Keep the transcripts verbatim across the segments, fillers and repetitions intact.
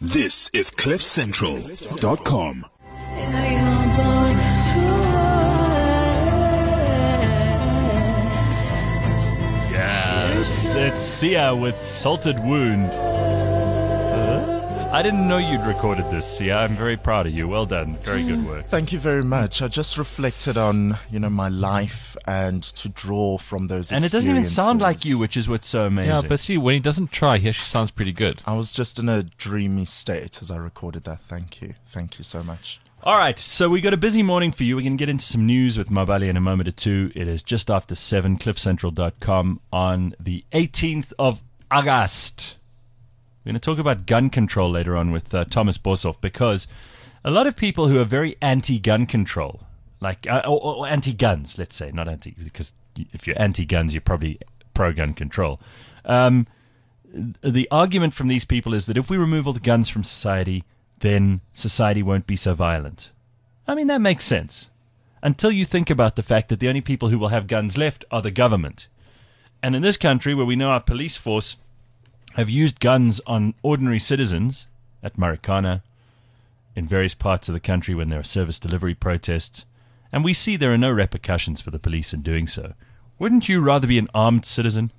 This is cliff central dot com. Yes, it's Sia with Salted Wound. Uh, I didn't know you'd recorded this, Sia. I'm very proud of you. Well done. Very good work. Thank you very much. I just reflected on, you know, my life and to draw from those And it experiences. doesn't even sound like you, which is what's so amazing. Yeah, but see, when he doesn't try, he actually sounds pretty good. I was just in a dreamy state as I recorded that. Thank you. Thank you so much. All right, so we got a busy morning for you. We're going to get into some news with Mabali in a moment or two. It is just after seven, cliff central dot com on the eighteenth of August. We're going to talk about gun control later on with uh, Thomas Boshoff, because a lot of people who are very anti-gun control, like uh, or, or anti-guns, let's say, not anti, because if you're anti-guns, you're probably pro-gun control. Um, the argument from these people is that if we remove all the guns from society, then society won't be so violent. I mean, that makes sense. Until you think about the fact that the only people who will have guns left are the government. And in this country, where we know our police force have used guns on ordinary citizens at Marikana, in various parts of the country when there are service delivery protests, and we see there are no repercussions for the police in doing so, wouldn't you rather be an armed citizen?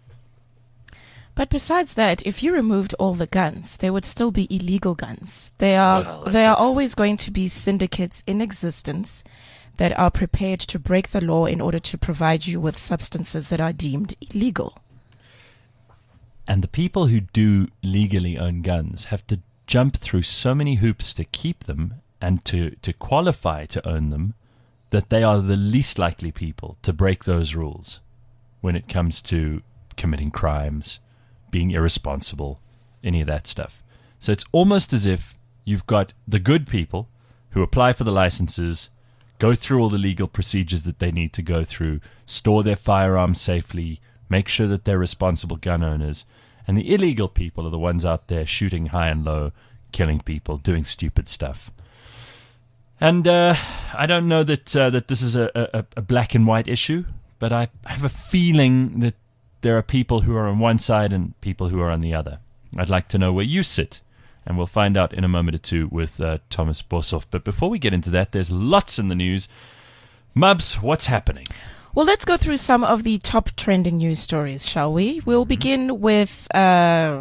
But besides that, if you removed all the guns, there would still be illegal guns. There are Well, there are that's it. always going to be syndicates in existence that are prepared to break the law in order to provide you with substances that are deemed illegal. And the people who do legally own guns have to jump through so many hoops to keep them and to, to qualify to own them that they are the least likely people to break those rules when it comes to committing crimes, being irresponsible, any of that stuff. So it's almost as if you've got the good people who apply for the licenses, go through all the legal procedures that they need to go through, store their firearms safely, make sure that they're responsible gun owners, and the illegal people are the ones out there shooting high and low, killing people, doing stupid stuff. And uh, I don't know that uh, that this is a, a, a black and white issue, but I have a feeling that there are people who are on one side and people who are on the other. I'd like to know where you sit, and we'll find out in a moment or two with uh, Thomas Boshoff. But before we get into that, there's lots in the news. Mubs, what's happening? Well, let's go through some of the top trending news stories, shall we? We'll Mm-hmm. begin with uh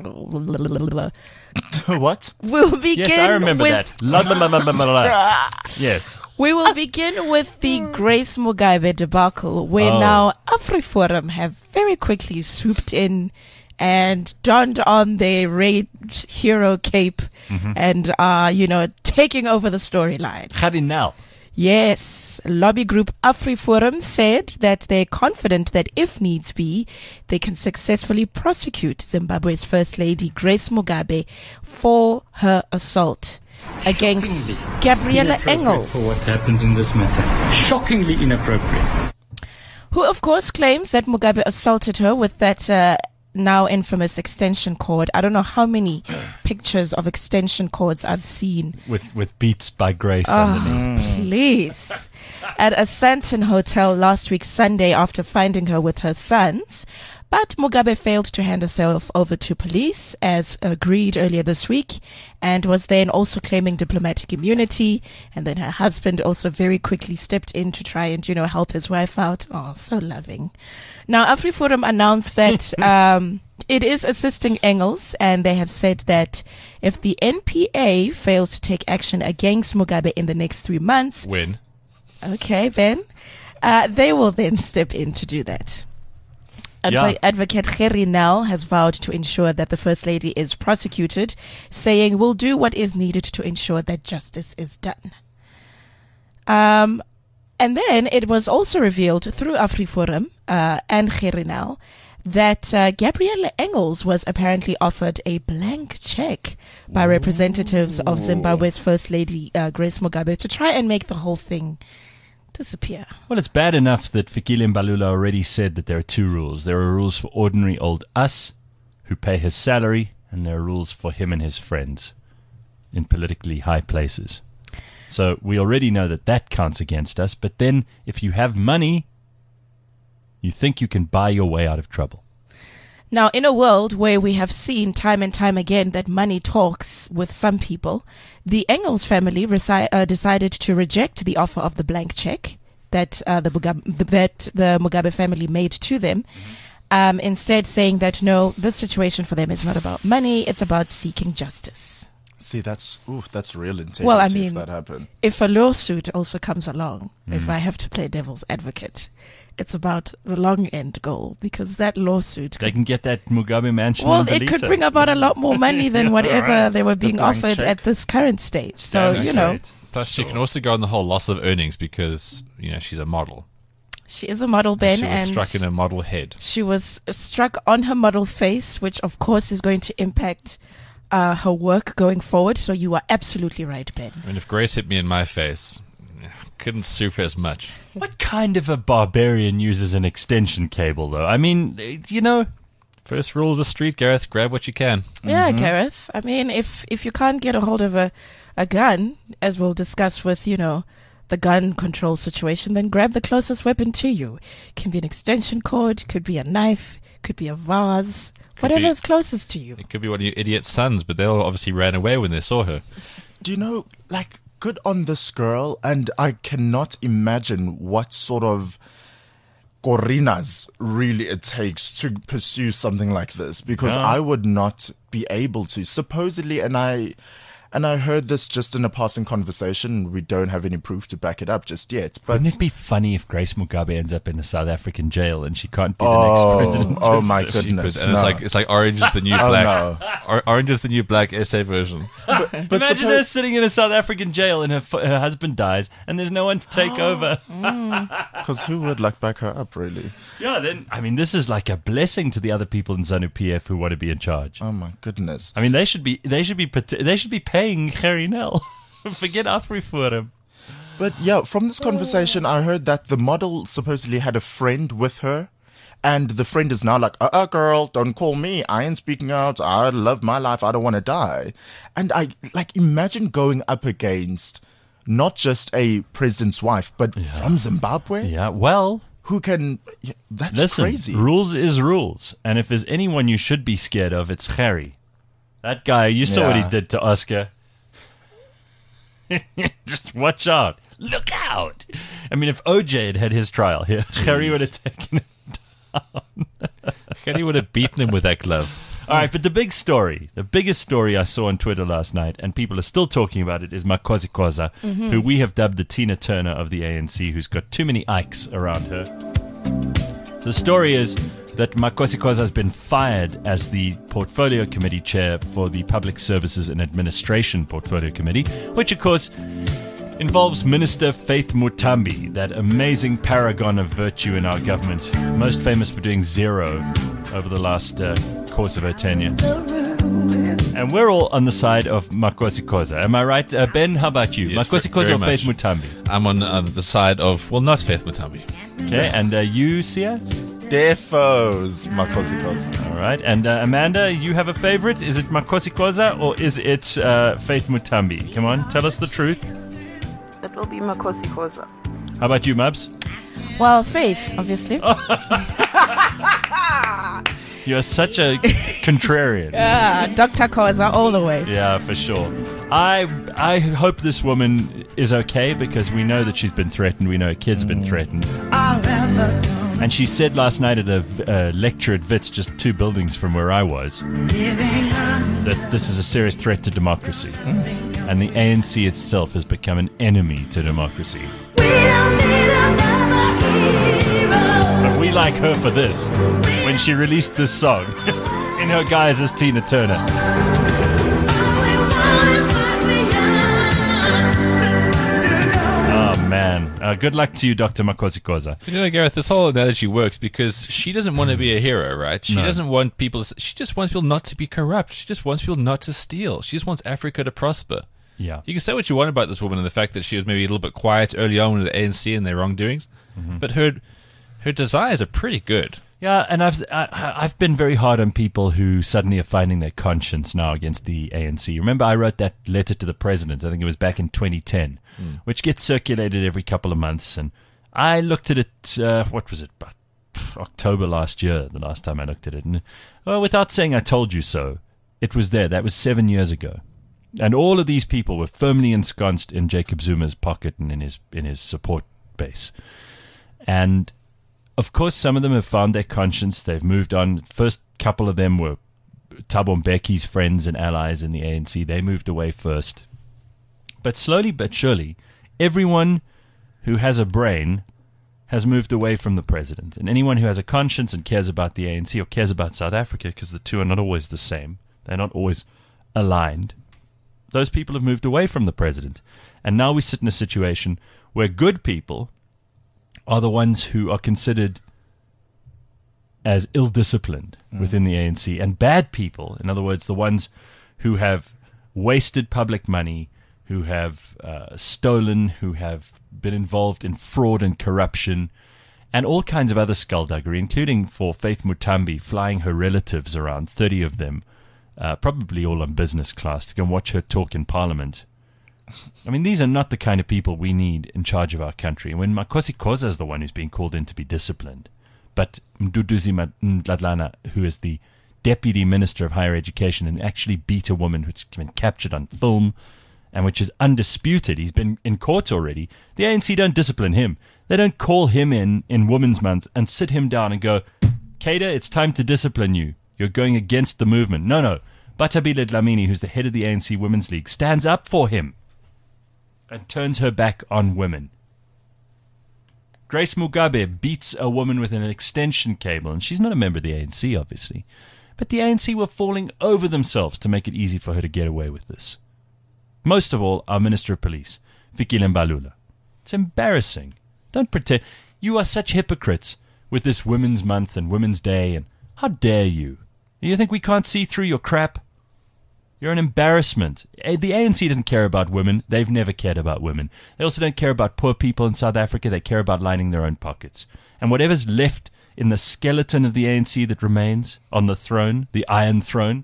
What? we'll begin Yes, I remember with that. La, la, la, la, la, la, la. Yes. We will begin with the Grace Mugabe debacle, where Oh. now AfriForum have very quickly swooped in and donned on their raid hero cape and are, you know, taking over the storyline. Cardinal. Yes, lobby group AfriForum said that they're confident that if needs be, they can successfully prosecute Zimbabwe's First Lady Grace Mugabe for her assault against Gabriella Inappropriate for what Engels, happened in this matter. Shockingly inappropriate. who of course claims that Mugabe assaulted her with that uh, now infamous extension cord. I don't know how many pictures of extension cords I've seen. With, with Beats by Grace underneath. Please. At a Santon hotel last week Sunday after finding her with her sons. But Mugabe failed to hand herself over to police as agreed earlier this week, and was then also claiming diplomatic immunity. And then her husband also very quickly stepped in to try and, you know, help his wife out. Oh, so loving. Now, AfriForum announced that um, it is assisting Engels, and they have said that if the N P A fails to take action against Mugabe in the next three months, When? okay, then, uh, they will then step in to do that. Advo- Yeah. Advocate Gerry Nel has vowed to ensure that the First Lady is prosecuted, saying, "We'll do what is needed to ensure that justice is done." Um, and then it was also revealed through AfriForum uh, and Gerry Nel that uh, Gabriella Engels was apparently offered a blank check by representatives of Zimbabwe's First Lady uh, Grace Mugabe to try and make the whole thing disappear. Well, it's bad enough that Fikile Mbalula already said that there are two rules. There are rules for ordinary old us, who pay his salary, and there are rules for him and his friends in politically high places. So we already know that that counts against us, but then if you have money, you think you can buy your way out of trouble. Now, in a world where we have seen time and time again that money talks with some people, the Engels family reci- uh, decided to reject the offer of the blank check that uh, the Mugabe, that the Mugabe family made to them. Um, instead, saying that no, this situation for them is not about money; it's about seeking justice. See, that's ooh, that's real integrity. Well, I if mean, that happened. if a lawsuit also comes along, if I have to play devil's advocate, it's about the long end goal, because that lawsuit They could, can get that Mugabe mansion. well, in it could Belito. bring about a lot more money than whatever Right. they were being blank offered check. at this current stage. So, That's you know, right. Plus, you can also go on the whole loss of earnings because, you know, she's a model. she is a model, Ben, she was and struck in a model head. she was struck on her model face, which of course is going to impact uh, her work going forward. So you are absolutely right, Ben. I mean, if Grace hit me in my face, couldn't sue for as much. What kind of a barbarian uses an extension cable, though? I mean, eh, you know, First rule of the street, Gareth, grab what you can. Yeah, Gareth. I mean, if if you can't get a hold of a, a gun, as we'll discuss with, you know, the gun control situation, then grab the closest weapon to you. Can be an extension cord, could be a knife, could be a vase, whatever be- is closest to you. It could be one of your idiot sons, but they all obviously ran away when they saw her. Do you know, like, good on this girl, and I cannot imagine what sort of corinas really it takes to pursue something like this, because Yeah. I would not be able to. Supposedly, and I and I heard this just in a passing conversation. We don't have any proof to back it up just yet. But wouldn't it be funny if Grace Mugabe ends up in a South African jail and she can't be the oh, next president? oh of my South- goodness, and no. it's like it's like Orange is the New Oh, Black. no. Or, Orange is the New Black essay version. but Imagine suppo- her sitting in a South African jail and her f- her husband dies and there's no one to take over. Because who would like back her up, really? Yeah, then I mean, this is like a blessing to the other people in ZANU P F who want to be in charge. Oh my goodness. I mean, they should be they should be pat- they should be paying Harry Nell. Forget Afriforum. But yeah, from this conversation, I heard that the model supposedly had a friend with her. And the friend is now like, uh-uh, girl, don't call me. I ain't speaking out. I love my life. I don't want to die. And I, like, imagine going up against not just a president's wife, but from Zimbabwe, Yeah, well, who can, yeah, that's listen, crazy. rules is rules. And if there's anyone you should be scared of, it's Harry. That guy, you saw what he Yeah. did to Oscar. Just watch out. Look out. I mean, if O J had had his trial here, Harry would have taken it. Harry would have beaten him with that glove. All right, but the big story, the biggest story I saw on Twitter last night, and people are still talking about it, is Makosi Koza, who we have dubbed the Tina Turner of the A N C, who's got too many Ikes around her. The story is that Makosi Koza has been fired as the Portfolio Committee chair for the Public Services and Administration Portfolio Committee, which, of course, involves Minister Faith Mutambi, that amazing paragon of virtue in our government, most famous for doing zero over the last uh, course of her tenure. And we're all on the side of Makosi Koza. Am I right? Uh, Ben, how about you? Yes, Makosi ve- very Koza or Faith much. Mutambi? I'm on uh, the side of, well, not Faith Mutambi. Okay, and uh, you, Sia? Defos, Makosi Koza. All right. And uh, Amanda, you have a favorite? Is it Makosi Koza or is it uh, Faith Mutambi? Come on, tell us the truth. It will be Makosi Koza. How about you, Mubs? Well, Faith, obviously. You're such a contrarian. Ah, Doctor Koza all the way. Yeah, for sure. I I hope this woman is okay because we know that she's been threatened. We know her kid's been threatened. And she said last night at a uh, lecture at Wits, just two buildings from where I was, that this is a serious threat to democracy. And the A N C itself has become an enemy to democracy. But we like her for this. When she released this song in her guise as Tina Turner. Oh, man. Uh, good luck to you, Doctor Makosi Koza. You know, Gareth, this whole analogy works because she doesn't want to be a hero, right? She No. doesn't want people. To, she just wants people not to be corrupt. She just wants people not to steal. She just wants Africa to prosper. Yeah. You can say what you want about this woman and the fact that she was maybe a little bit quiet early on with the A N C and their wrongdoings, but her her desires are pretty good. Yeah, and I've I, I've been very hard on people who suddenly are finding their conscience now against the A N C. Remember, I wrote that letter to the president. I think it was back in twenty ten, which gets circulated every couple of months. And I looked at it. Uh, what was it? About October last year, the last time I looked at it. And, well, without saying I told you so, it was there. That was seven years ago. And all of these people were firmly ensconced in Jacob Zuma's pocket and in his in his support base. And, of course, some of them have found their conscience. They've moved on. First couple of them were Thabo Mbeki's friends and allies in the A N C. They moved away first. But slowly but surely, everyone who has a brain has moved away from the president. And anyone who has a conscience and cares about the A N C or cares about South Africa, because the two are not always the same, they're not always aligned, those people have moved away from the president. And now we sit in a situation where good people are the ones who are considered as ill-disciplined mm. within the A N C. And bad people, in other words, the ones who have wasted public money, who have uh, stolen, who have been involved in fraud and corruption, and all kinds of other skullduggery, including for Faith Mutambi flying her relatives around, thirty of them, uh, probably all on business class, to go and watch her talk in Parliament. I mean, these are not the kind of people we need in charge of our country. When Makosi Khoza is the one who's being called in to be disciplined, but Mduduzi Ndladlana, who is the Deputy Minister of Higher Education and actually beat a woman who's been captured on film, and which is undisputed, he's been in court already, the A N C don't discipline him. They don't call him in in Women's Month and sit him down and go, Kader, it's time to discipline you. You're going against the movement. No, no. Batabile Dlamini, who's the head of the A N C Women's League, stands up for him and turns her back on women. Grace Mugabe beats a woman with an extension cable, and she's not a member of the A N C, obviously. But the A N C were falling over themselves to make it easy for her to get away with this. Most of all, our Minister of Police, Fikile Mbalula. It's embarrassing. Don't pretend. You are such hypocrites with this Women's Month and Women's Day, and how dare you? You think we can't see through your crap? You're an embarrassment. The A N C doesn't care about women. They've never cared about women. They also don't care about poor people in South Africa. They care about lining their own pockets. And whatever's left in the skeleton of the A N C that remains on the throne, the Iron Throne,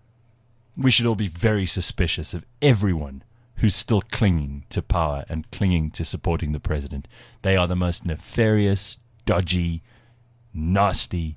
we should all be very suspicious of everyone who's still clinging to power and clinging to supporting the president. They are the most nefarious, dodgy, nasty,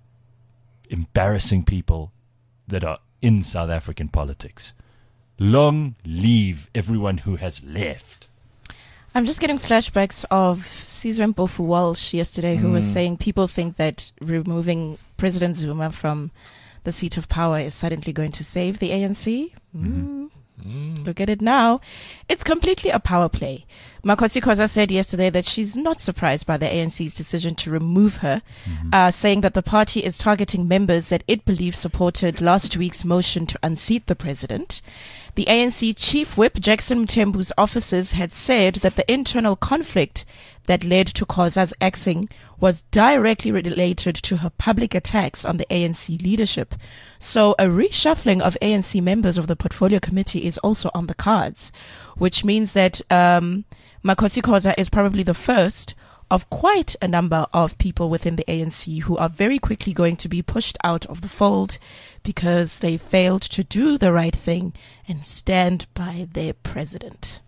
embarrassing people that are in South African politics. Long live everyone who has left. I'm just getting flashbacks of Caesar Mpofu Walsh yesterday, who mm. was saying people think that removing President Zuma from the seat of power is suddenly going to save the A N C. Mm. Mm. Look at it now. It's completely a power play. Makosi Khoza said yesterday that she's not surprised by the A N C's decision to remove her, mm-hmm. uh, saying that the party is targeting members that it believes supported last week's motion to unseat the president. The A N C chief whip, Jackson Mthembu's officers, had said that the internal conflict that led to Khoza's axing was directly related to her public attacks on the A N C leadership. So a reshuffling of A N C members of the portfolio committee is also on the cards, which means that um, Makosi Khoza is probably the first of quite a number of people within the A N C who are very quickly going to be pushed out of the fold because they failed to do the right thing and stand by their president.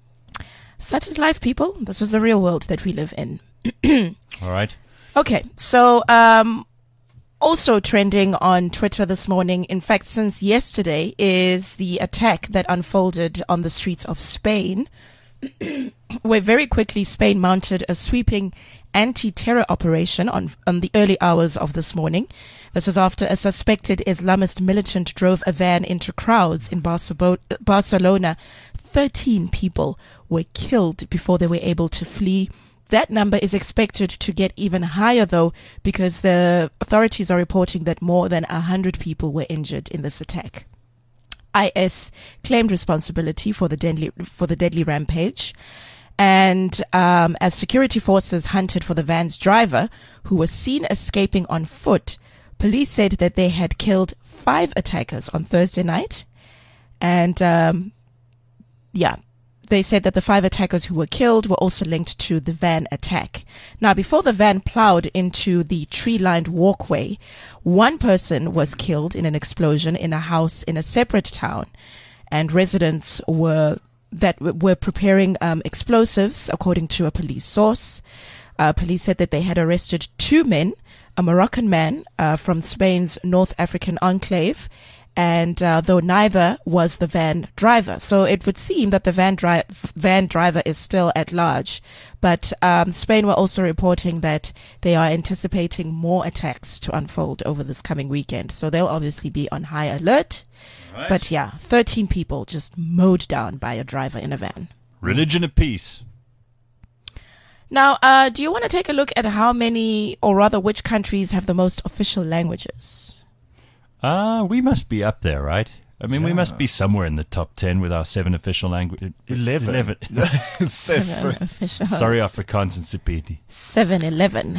Such is life, people. This is the real world that we live in. All right. Okay, so um, also trending on Twitter this morning, in fact, since yesterday, is the attack that unfolded on the streets of Spain, where very quickly Spain mounted a sweeping anti-terror operation on, on the early hours of this morning. This was after a suspected Islamist militant drove a van into crowds in Barcelona. Barcelona. thirteen people were killed before they were able to flee. That number is expected to get even higher, though, because the authorities are reporting that more than one hundred people were injured in this attack. I S claimed responsibility for the deadly, for the deadly rampage. And um, as security forces hunted for the van's driver, who was seen escaping on foot, police said that they had killed five attackers on Thursday night. And um, yeah, they said that the five attackers who were killed were also linked to the van attack. Now, before the van plowed into the tree-lined walkway, one person was killed in an explosion in a house in a separate town, and residents were that were preparing um, explosives, according to a police source. Uh, police said that they had arrested two men, a Moroccan man uh, from Spain's North African enclave, and uh, though neither was the van driver. So it would seem that the van, dri- van driver is still at large. But um, Spain were also reporting that they are anticipating more attacks to unfold over this coming weekend. So they'll obviously be on high alert. Right. But yeah, thirteen people just mowed down by a driver in a van. Religion of peace. Now, uh, do you want to take a look at how many, or rather which countries have the most official languages? Ah, we must be up there, right? I mean, we must be somewhere in the top ten with our seven official languages. Eleven. Eleven. Seven. Official. Sorry, Afrikaans and Sepedi. seven eleven.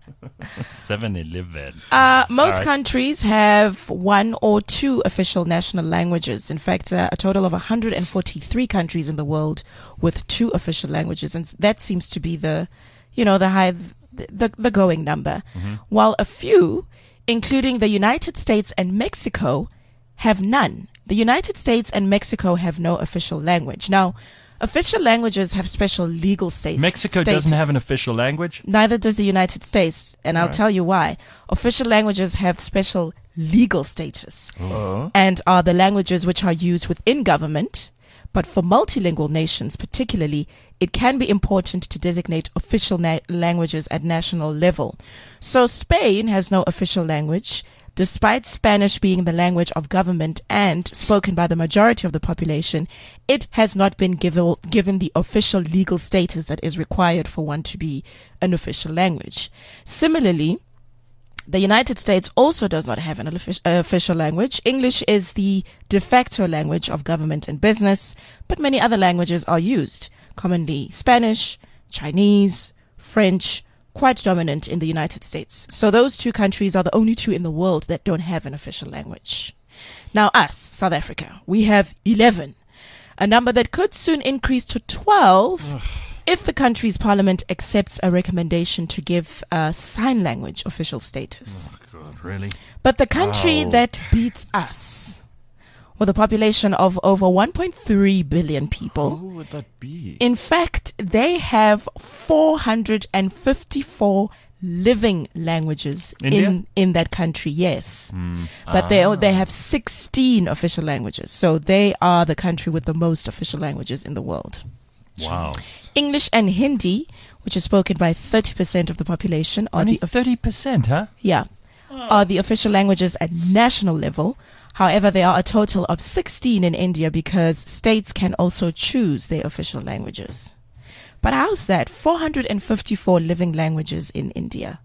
Seven Eleven. Uh, most right. countries have one or two official national languages. In fact, uh, a total of one hundred forty-three countries in the world with two official languages. And that seems to be the, you know, the high, the, the going number. Mm-hmm. While a few, including the United States and Mexico, have none. The United States and Mexico have no official language. Now, official languages have special legal status. Mexico doesn't have an official language? Neither does the United States, and I'll Right. tell you why. Official languages have special legal status Uh, and are the languages which are used within government. But for multilingual nations particularly, it can be important to designate official na- languages at national level. So Spain has no official language, despite Spanish being the language of government and spoken by the majority of the population. It has not been given, given the official legal status that is required for one to be an official language. Similarly, the United States also does not have an offic- uh, official language. English is the de facto language of government and business, but many other languages are used, commonly Spanish, Chinese, French, quite dominant in the United States. So those two countries are the only two in the world that don't have an official language. Now us, South Africa, we have eleven, a number that could soon increase to twelve if the country's parliament accepts a recommendation to give uh, sign language official status. God, really? But the country Wow. that beats us, with a population of over one point three billion people, who would that be? in fact, they have four hundred fifty-four living languages India? in in that country. Yes, but they they have sixteen official languages. So they are the country with the most official languages in the world. Wow. English and Hindi, which is spoken by thirty percent of the population, are Only the thirty percent, huh? yeah are the official languages at national level. However, there are a total of sixteen in India because states can also choose their official languages. But how's that? four hundred fifty-four living languages in India.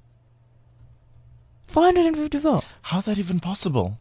four hundred fifty-four. How's that even possible?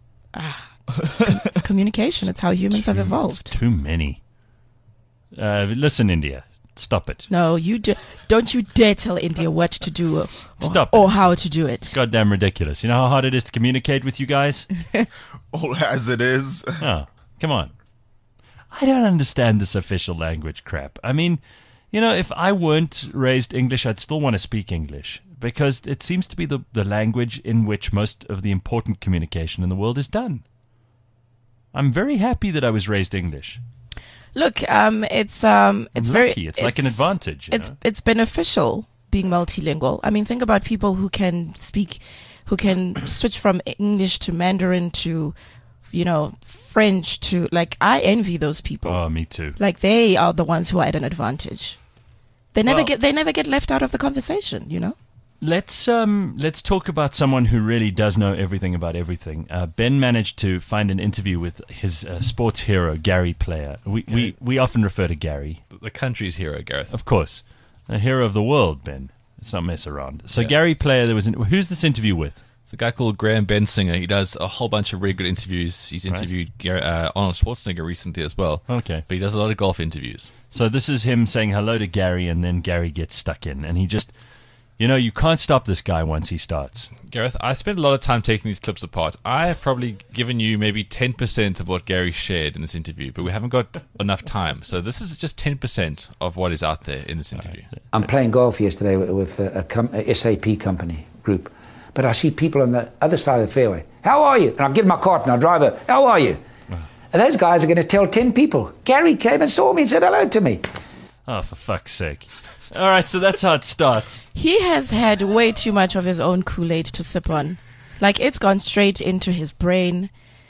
It's communication. It's how humans have evolved. Too many. Uh, listen, India, stop it. No, you do, don't you dare tell India what to do or, Stop or it. how to do it. Goddamn ridiculous. You know how hard it is to communicate with you guys? Or as it is. Oh, come on. I don't understand this official language crap. I mean, you know, if I weren't raised English, I'd still want to speak English because it seems to be the, the language in which most of the important communication in the world is done. I'm very happy that I was raised English. Look, um, it's um, it's I'm very. lucky. It's like an advantage, you It's know? it's beneficial being multilingual. I mean, think about people who can speak, who can switch from English to Mandarin to, you know, French to like. I envy those people. Oh, me too. Like they are the ones who are at an advantage. They never Well- get they never get left out of the conversation. You know. Let's um let's talk about someone who really does know everything about everything. Uh, Ben managed to find an interview with his uh, sports hero Gary Player. We, we we often refer to Gary, The country's hero, Gareth. of course, a hero of the world. Ben, let's not mess around. So Yeah. Gary Player, there was an, who's this interview with? It's a guy called Graham Bensinger. He does a whole bunch of really good interviews. He's interviewed Gar- uh, Arnold Schwarzenegger recently as well. Okay, But he does a lot of golf interviews. so this is him saying hello to Gary, and then Gary gets stuck in, and he just, you know, you can't stop this guy once he starts. Gareth, I spent a lot of time taking these clips apart. I have probably given you maybe ten percent of what Gary shared in this interview, but we haven't got enough time. So this is just ten percent of what is out there in this interview. I'm playing golf yesterday with, with a, a, com- a S A P company group, but I see people on the other side of the fairway. How are you? And I'll get in my cart and I'll drive over. How are you? And those guys are going to tell ten people. Gary came and saw me and said hello to me. Oh, for fuck's sake. All right, so that's how it starts. He has had way too much of his own Kool-Aid to sip on. Like, it's gone straight into his brain.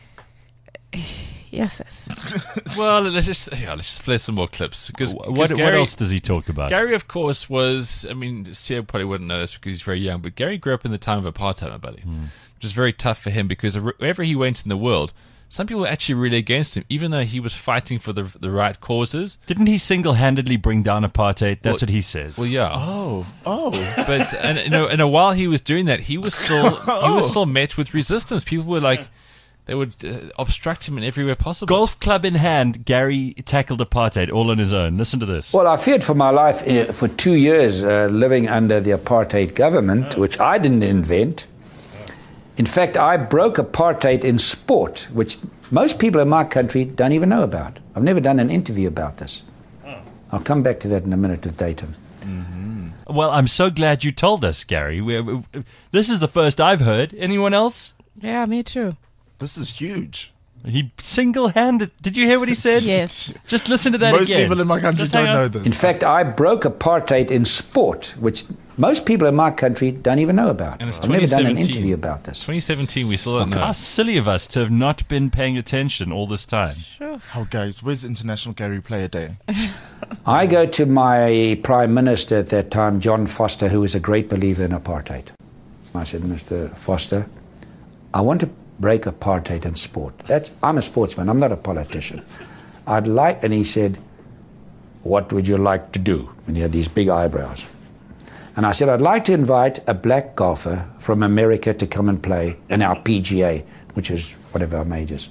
Yes, yes. Well, let's just yeah, let's just play some more clips. Because What, what Gary, else does he talk about? Gary, of course, was. I mean, Sia probably wouldn't know this because he's very young, but Gary grew up in the time of apartheid, my buddy, Hmm. which is very tough for him because wherever he went in the world, some people were actually really against him, even though he was fighting for the the right causes. Didn't he single-handedly bring down apartheid? That's Well- what he says. Well, yeah. Oh, oh. But and you know, and while he was doing that, he was still he was still met with resistance. People were like, they would uh, obstruct him in every way possible. Golf club in hand, Gary tackled apartheid all on his own. Listen to this. Well, I feared for my life uh, for two years uh, living under the apartheid government, which I didn't invent. In fact, I broke apartheid in sport, which most people in my country don't even know about. I've never done an interview about this. I'll come back to that in a minute with Dayton. Well, I'm so glad you told us, Gary. We, we, this is the first I've heard. Anyone else? Yeah, me too. This is huge. He single-handed. Did you hear what he said? Yes. Just listen to that Most again. people in my country Just don't hang on. know this. In fact, I broke apartheid in sport, which most people in my country don't even know about. And it's I've never done an twenty seventeen. interview about this. twenty seventeen, we still don't know. How silly of us to have not been paying attention all this time. Oh, guys, where's International Gary Player Day? I go to my Prime Minister at that time, John Foster, who was a great believer in apartheid. I said, Mister Foster, I want to break apartheid in sport. That's, I'm a sportsman, I'm not a politician. I'd like, and he said, what would you like to do? And he had these big eyebrows. And I said, I'd like to invite a black golfer from America to come and play in our P G A, which is one of our majors.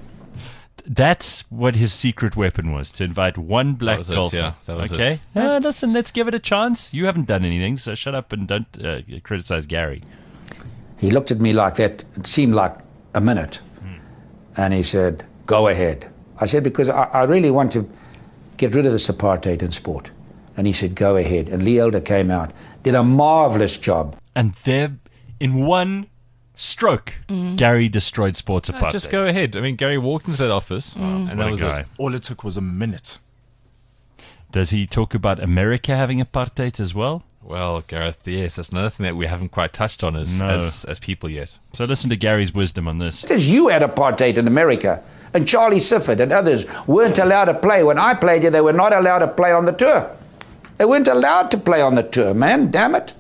That's what his secret weapon was, to invite one black was it, golfer. yeah, that was okay? it. No, listen, let's give it a chance. You haven't done anything, so shut up and don't uh, criticize Gary. He looked at me like that, it seemed like a minute. And he said, go ahead. I said, because I, I really want to get rid of this apartheid in sport. And he said, go ahead. And Lee Elder came out, did a marvelous job. And there, in one stroke, Gary destroyed sports No, apartheid. just go ahead. I mean, Gary walked into that office, and What that a was guy. it. All it took was a minute. Does he talk about America having apartheid as well? Well, Gareth, yes, that's another thing that we haven't quite touched on as No. as, as people yet. So listen to Gary's wisdom on this. Because you had apartheid in America. And Charlie Sifford and others weren't allowed to play. When I played here, they were not allowed to play on the tour. They weren't allowed to play on the tour, man. Damn it.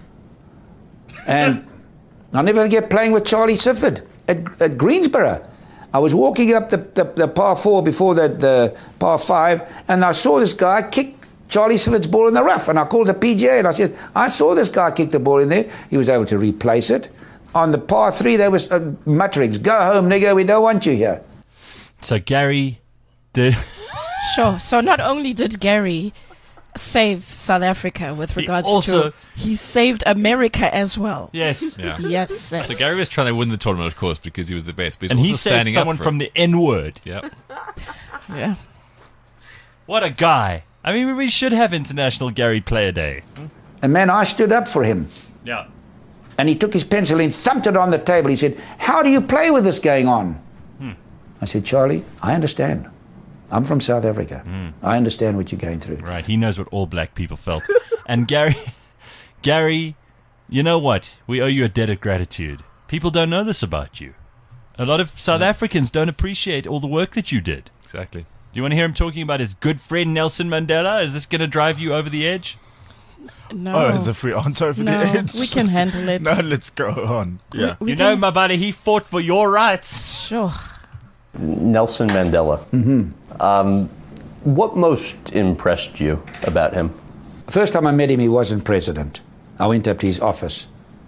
And I'll never forget playing with Charlie Sifford at, at Greensboro. I was walking up the, the, the par four before the, the par five, and I saw this guy kick Charlie Sifford's ball in the rough. And I called the P G A and I said, I saw this guy kick the ball in there. He was able to replace it. On the par three, there was uh, mutterings. Go home, nigger. We don't want you here. So Gary did... Sure. So not only did Gary save South Africa with regards also- to, he saved America as well. Yes. Yeah. Yes. yes. So Gary was trying to win the tournament, of course, because he was the best. But he's And also he saved standing someone up for from it. the N-word. Yep. Yeah. What a guy. I mean, we should have International Gary Player Day. And man, I stood up for him. Yeah. And he took his pencil and thumped it on the table. He said, how do you play with this going on? Hmm. I said, Charlie, I understand. I'm from South Africa. Hmm. I understand what you're going through. Right, he knows what all black people felt. And Gary, Gary, you know what? We owe you a debt of gratitude. People don't know this about you. A lot of South Africans don't appreciate all the work that you did. Exactly. Do you want to hear him talking about his good friend Nelson Mandela? Is this going to drive you over the edge? No. Oh, as if we aren't over no, the edge. we can handle it. No, let's go on. Yeah. We you know, can- my buddy, he fought for your rights. Sure. Nelson Mandela. Mm-hmm. Um, what most impressed you about him? First time I met him, he wasn't president. I went up to his office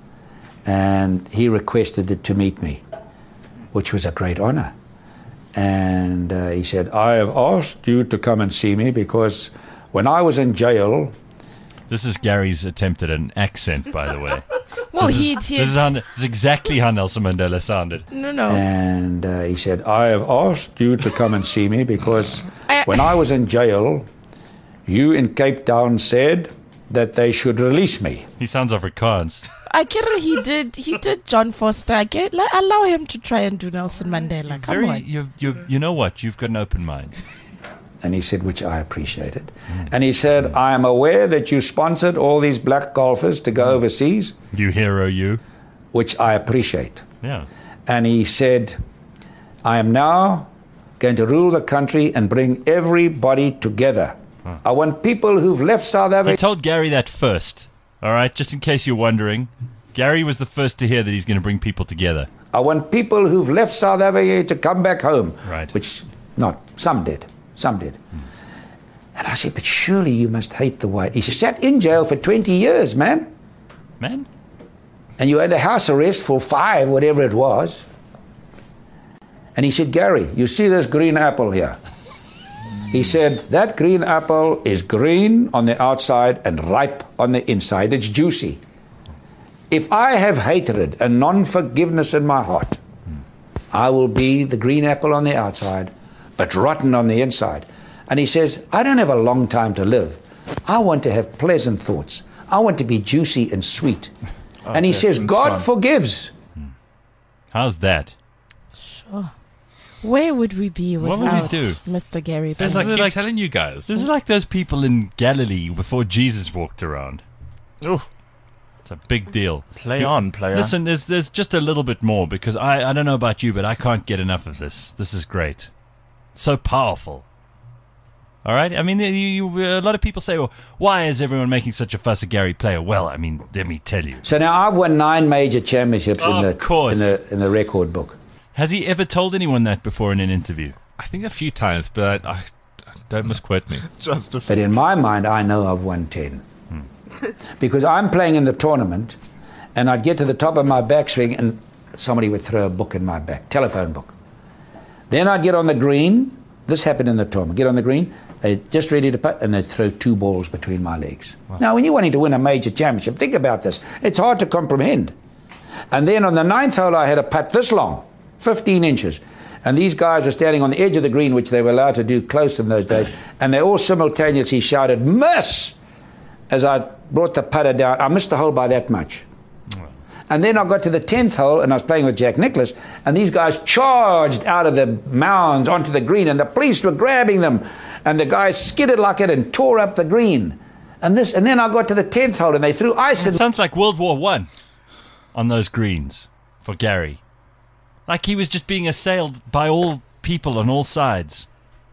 and he requested it to meet me, which was a great honor. And uh, he said, I have asked you to come and see me because when I was in jail, This is Gary's attempt at an accent, by the way. Well, this he is, did. This is, how, this is exactly how Nelson Mandela sounded. No, no. and uh, he said, I have asked you to come and see me because I- when I was in jail, you in Cape Town said that they should release me. He sounds Afrikaans. I get it. He did. He did John Foster. I get, like, allow him to try and do Nelson Mandela. Come Very, on. you, you, you know what? You've got an open mind. And he said, which I appreciated. Mm. And he said, I am aware that you sponsored all these black golfers to go mm. overseas. You hero, you. Which I appreciate. Yeah. And he said, I am now going to rule the country and bring everybody together. Huh. I want people who've left South Africa. He told Gary that first. All right, just in case you're wondering. Gary was the first to hear that he's going to bring people together. I want people who've left South Africa to come back home. Right. Which, not, some did. Some did. Hmm. And I said, but surely you must hate the white. He sat in jail for twenty years, man. Man? And you had a house arrest for five, whatever it was. And he said, Gary, you see this green apple here? He said, that green apple is green on the outside and ripe on the inside. It's juicy. If I have hatred and non-forgiveness in my heart, I will be the green apple on the outside, but rotten on the inside. And he says, I don't have a long time to live. I want to have pleasant thoughts. I want to be juicy and sweet. Oh, and he says, God forgives. How's that? Sure. Where would we be without what would we do? Mister Gary There's Bennett? like, keep like telling you guys. This is like those people in Galilee before Jesus walked around. Oh, it's a big deal. Play you, on, player. Listen, there's there's just a little bit more because I, I don't know about you, but I can't get enough of this. This is great. It's so powerful. All right? I mean, you, you, a lot of people say, well, why is everyone making such a fuss at Gary Player? Well, I mean, let me tell you. So now I've won nine major championships Oh, in, the, of course. in the in the record book. Has he ever told anyone that before in an interview? I think a few times, but I, I don't misquote me. Just a But in my mind, I know I've won ten. Hmm. Because I'm playing in the tournament, and I'd get to the top of my backswing, and somebody would throw a book in my back, telephone book. Then I'd get on the green. This happened in the tournament. Get on the green. They're just ready to putt, and they'd throw two balls between my legs. Wow. Now, when you're wanting to win a major championship, think about this. It's hard to comprehend. And then on the ninth hole, I had a putt this long, fifteen inches. And these guys were standing on the edge of the green, which they were allowed to do close in those days, and they all simultaneously shouted, miss! As I brought the putter down. I missed the hole by that much. And then I got to the tenth hole, and I was playing with Jack Nicklaus, and these guys charged out of the mounds onto the green, and the police were grabbing them, and the guys skidded like it and tore up the green. And this, and then I got to the tenth hole, and they threw ice in. It sounds like World War One on those greens for Gary. Like he was just being assailed by all people on all sides.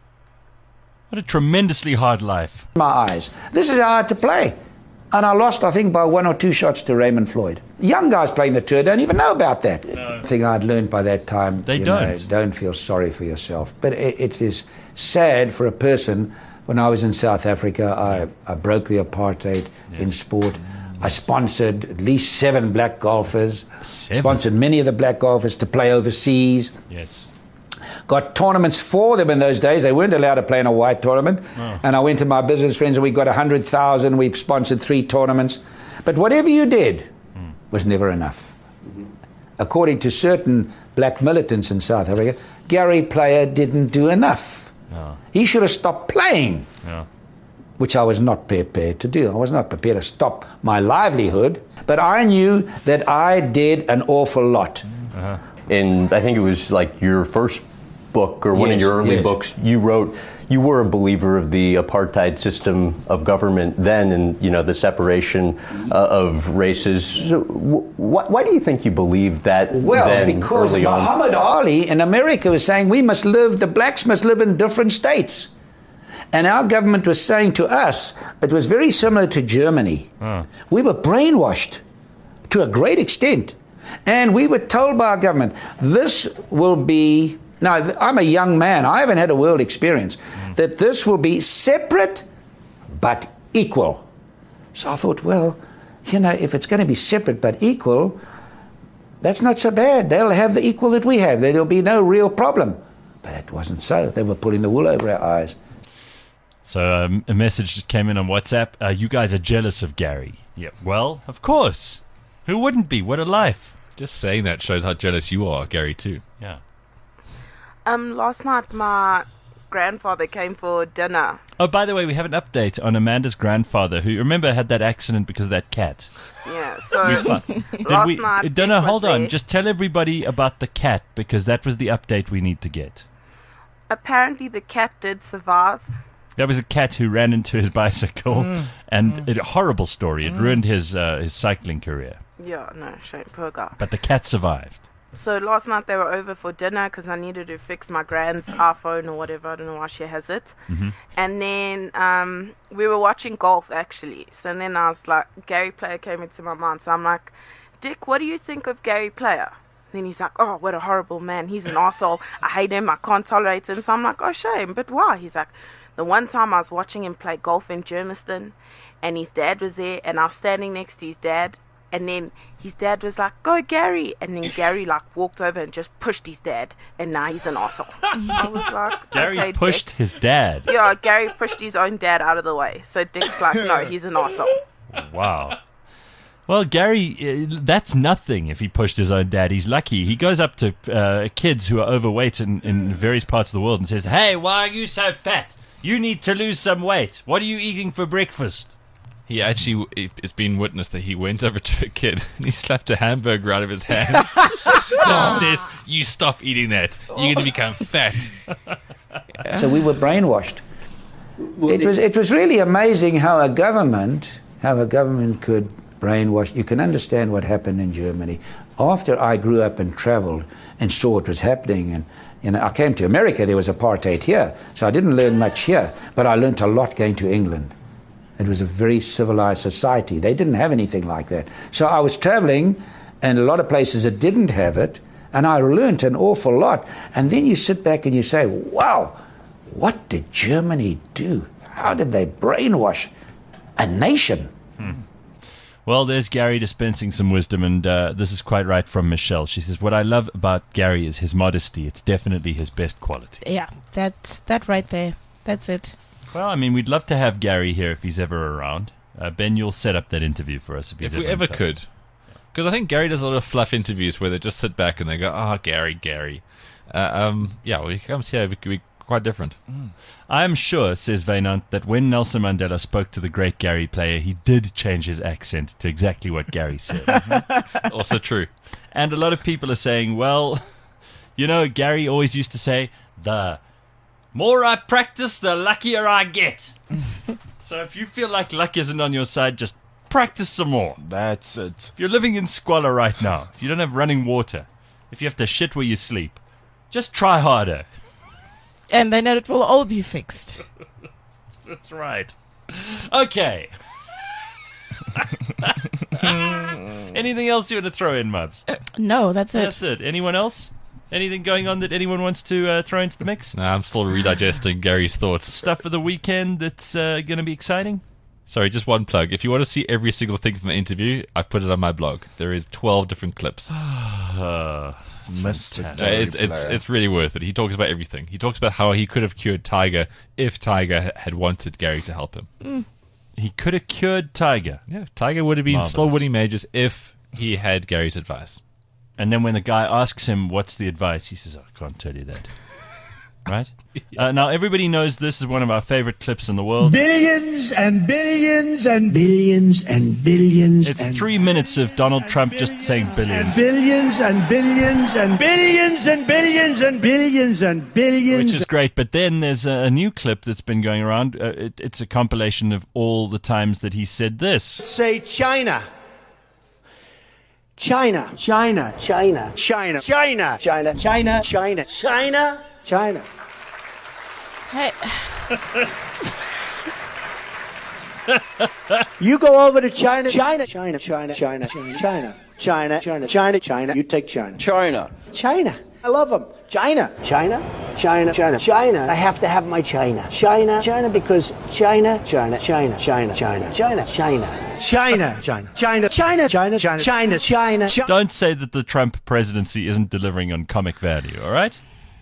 What a tremendously hard life. My eyes. This is how I had to play. And I lost, I think, by one or two shots to Raymond Floyd. Young guys playing the tour don't even know about that. No. I think I'd learned by that time. They you don't. Know, don't feel sorry for yourself. But it, it is sad for a person. When I was in South Africa, I, I broke the apartheid yes. in sport. I sponsored at least seven black golfers. Seven? Sponsored many of the black golfers to play overseas. Yes. Got tournaments for them in those days. They weren't allowed to play in a white tournament. Oh. And I went to my business friends and we got one hundred thousand. We sponsored three tournaments. But whatever you did mm. was never enough. Mm-hmm. According to certain black militants in South Africa, Gary Player didn't do enough. Oh. He should have stopped playing. Yeah. Which I was not prepared to do. I was not prepared to stop my livelihood, but I knew that I did an awful lot. Uh-huh. And I think it was like your first book or one yes, of your early yes. books, you wrote, you were a believer of the apartheid system of government then and, you know, the separation uh, of races. So wh- why do you think you believed that well, then because early Muhammad on? Ali in America was saying we must live, the blacks must live in different states. And our government was saying to us, it was very similar to Germany. Oh. We were brainwashed to a great extent. And we were told by our government, this will be, now I'm a young man, I haven't had a world experience, mm. that this will be separate but equal. So I thought, well, you know, if it's going to be separate but equal, that's not so bad. They'll have the equal that we have. There'll be no real problem. But it wasn't so. They were pulling the wool over our eyes. So um, a message just came in on WhatsApp. Uh, you guys are jealous of Gary. Yeah, well, of course. Who wouldn't be? What a life. Just saying that shows how jealous you are, Gary, too. Yeah. Um, last night my grandfather came for dinner. Oh, by the way, we have an update on Amanda's grandfather, who, remember, had that accident because of that cat. Yeah, so Did last we, night... No, no, Dick hold was on. there. Just tell everybody about the cat, because that was the update we need to get. apparently the cat did survive. There was a cat who ran into his bicycle, Mm. and Mm. it, a horrible story. It Mm. ruined his uh, his cycling career. Yeah, no, shame, poor guy. But the cat survived. So last night they were over for dinner because I needed to fix my grand's iPhone or whatever. I don't know why she has it. Mm-hmm. And then um, we were watching golf actually. So then I was like, Gary Player came into my mind. So I'm like, Dick, what do you think of Gary Player? Then he's like, oh, what a horrible man. He's an arsehole. I hate him. I can't tolerate him. So I'm like, oh, shame. But why? He's like, the one time I was watching him play golf in Germiston and his dad was there and I was standing next to his dad. And then his dad was like, go Gary. And then Gary like walked over and just pushed his dad. And now he's an arsehole. I was like, Gary okay, pushed Dick. his dad. Yeah, Gary pushed his own dad out of the way. So Dick's like, no, he's an arsehole. Wow. Well, Gary, uh, that's nothing if he pushed his own dad. He's lucky. He goes up to uh, kids who are overweight in, in various parts of the world and says, hey, why are you so fat? You need to lose some weight. What are you eating for breakfast? He actually, it's been witnessed that he went over to a kid and he slapped a hamburger out of his hand. and says, you stop eating that. You're going to become fat. So we were brainwashed. It was it was really amazing how a government how a government could brainwash. You can understand what happened in Germany. After I grew up and traveled and saw what was happening, and you know, I came to America, there was apartheid here, so I didn't learn much here, but I learned a lot going to England. It was a very civilized society. They didn't have anything like that. So I was traveling, and a lot of places that didn't have it, and I learned an awful lot. And then you sit back and you say, wow, what did Germany do? How did they brainwash a nation? Hmm. Well, there's Gary dispensing some wisdom, and uh, this is quite right from Michelle. She says, what I love about Gary is his modesty. It's definitely his best quality. Yeah, that, that right there. That's it. Well, I mean, we'd love to have Gary here if he's ever around. Uh, Ben, you'll set up that interview for us if he's If we ever ever could. Because I think Gary does a lot of fluff interviews where they just sit back and they go, oh, Gary, Gary. Uh, um, yeah, when he comes here, it could be quite different. Mm. I am sure, says Vainant, that when Nelson Mandela spoke to the great Gary Player, he did change his accent to exactly what Gary said. Also true. And a lot of people are saying, well, you know, Gary always used to say, the more I practice, the luckier I get. So if you feel like luck isn't on your side, just practice some more. That's it. If you're living in squalor right now, if you don't have running water, if you have to shit where you sleep, just try harder. And then it will all be fixed. That's right. Okay. Anything else you want to throw in, Mubs? No, that's it. That's it. Anyone else? Anything going on that anyone wants to uh, throw into the mix? No, I'm still redigesting Gary's thoughts. Stuff for the weekend that's uh, going to be exciting? Sorry, just one plug. If you want to see every single thing from the interview, I've put it on my blog. There is twelve different clips. uh, Mister Uh, it's, it's, it's really worth it. He talks about everything. He talks about how he could have cured Tiger if Tiger had wanted Gary to help him. Mm. He could have cured Tiger. Yeah, Tiger would have been Marvelous. still winning majors if he had Gary's advice. And then when the guy asks him, what's the advice? He says, oh, I can't tell you that. Right? Uh, now, everybody knows this is one of our favorite clips in the world. Billions and billions and billions and billions. It's and three minutes of Donald Trump just saying billions. billions and billions and billions and billions and billions and billions. Which is great, but then there's a, a new clip that's been going around. Uh, it, it's a compilation of all the times that he said this. Say China. China. China. China. China. China. China. China. China. China. China. Hey. You go over to China. China. China. China. China. China. China. China. China. China. China. You take China. China. China. I love them. China. China. China. China. China. I have to have my China. China. China because China. China. China. China. China. China. China. China. China. China. China. China. China. China. China. Don't say that the Trump presidency isn't delivering on comic value, all right?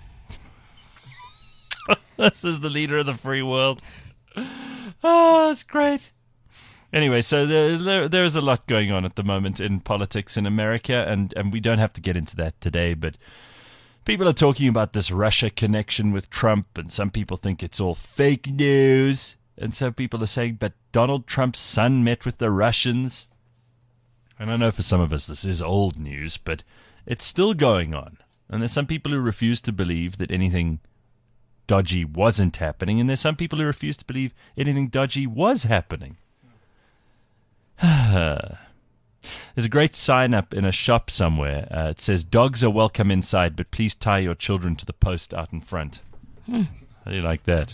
This is the leader of the free world. Oh, it's great. Anyway, so there, there there's a lot going on at the moment in politics in America, and, and we don't have to get into that today, but people are talking about this Russia connection with Trump, and some people think it's all fake news, and some people are saying, but Donald Trump's son met with the Russians. And I know for some of us this is old news, but it's still going on. And there's some people who refuse to believe that anything dodgy wasn't happening, and there's some people who refuse to believe anything dodgy was happening. There's a great sign up in a shop somewhere. Uh, it says, "Dogs are welcome inside, but please tie your children to the post out in front." Hmm. How do you like that?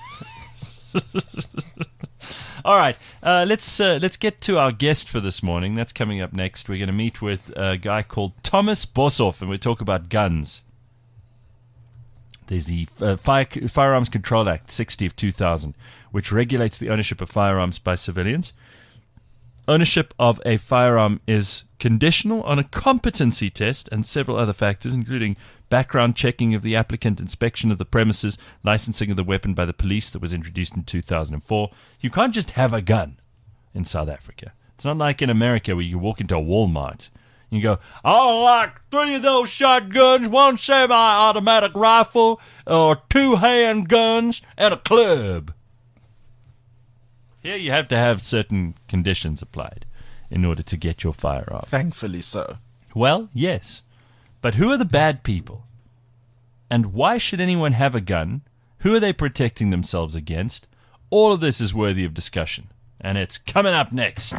All right, uh, let's uh, let's get to our guest for this morning. That's coming up next. We're going to meet with a guy called Thomas Boshoff, and we'll talk about guns. There's the uh, Fire, Firearms Control Act sixty of two thousand, which regulates the ownership of firearms by civilians. Ownership of a firearm is conditional on a competency test and several other factors, including background checking of the applicant, inspection of the premises, licensing of the weapon by the police that was introduced in two thousand four. You can't just have a gun in South Africa. It's not like in America where you walk into a Walmart and you go, "I like three of those shotguns, one semi-automatic rifle, or two handguns, and a club." Here you have to have certain conditions applied in order to get your firearm. Thankfully so. Well, yes. But who are the bad people? And why should anyone have a gun? Who are they protecting themselves against? All of this is worthy of discussion. And it's coming up next.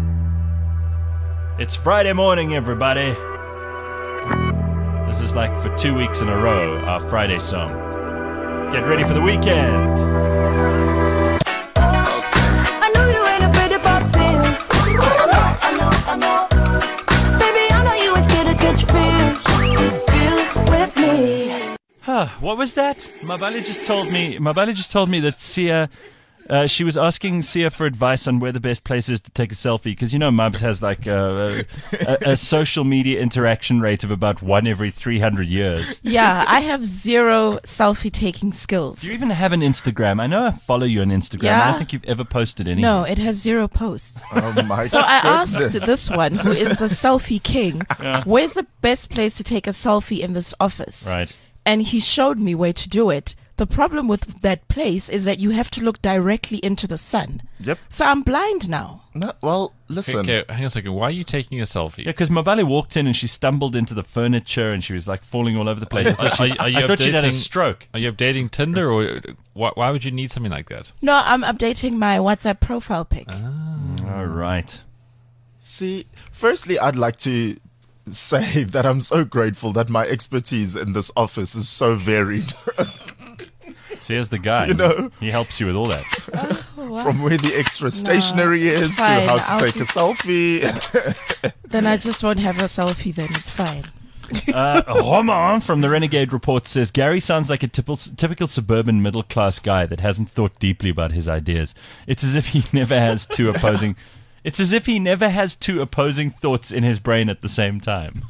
It's Friday morning, everybody. This is like for two weeks in a row, our Friday song. Get ready for the weekend. Huh, what was that? Mabali just told me. Mabali just told me that Sia, uh, she was asking Sia for advice on where the best place is to take a selfie, because you know Mubs has like a, a, a social media interaction rate of about one every three hundred years. Yeah, I have zero selfie taking skills. Do you even have an Instagram? I know I follow you on Instagram. Yeah? I don't think you've ever posted anything. No, it has zero posts. Oh my So I asked goodness. this one, who is the selfie king, Yeah. where's the best place to take a selfie in this office? Right. And he showed me where to do it. The problem with that place is that you have to look directly into the sun. Yep. So I'm blind now. No, well, listen. Okay, hang on a second. Why are you taking a selfie? Yeah, because Mabali walked in and she stumbled into the furniture and she was like falling all over the place. I thought, she, Are you- are you I thought she'd had a updating- stroke. Are you updating Tinder, or why, why would you need something like that? No, I'm updating my WhatsApp profile pic. All right. See, firstly, I'd like to say that I'm so grateful that my expertise in this office is so varied. See, here's the guy. You know? He helps you with all that. From where the extra stationery it's is to fine. how to I'll take just- a selfie. Then I just won't have a selfie then. It's fine. Uh, Roman from the Renegade Report says, Gary sounds like a typical, typical suburban middle-class guy that hasn't thought deeply about his ideas. It's as if he never has two opposing... It's as if he never has two opposing thoughts in his brain at the same time.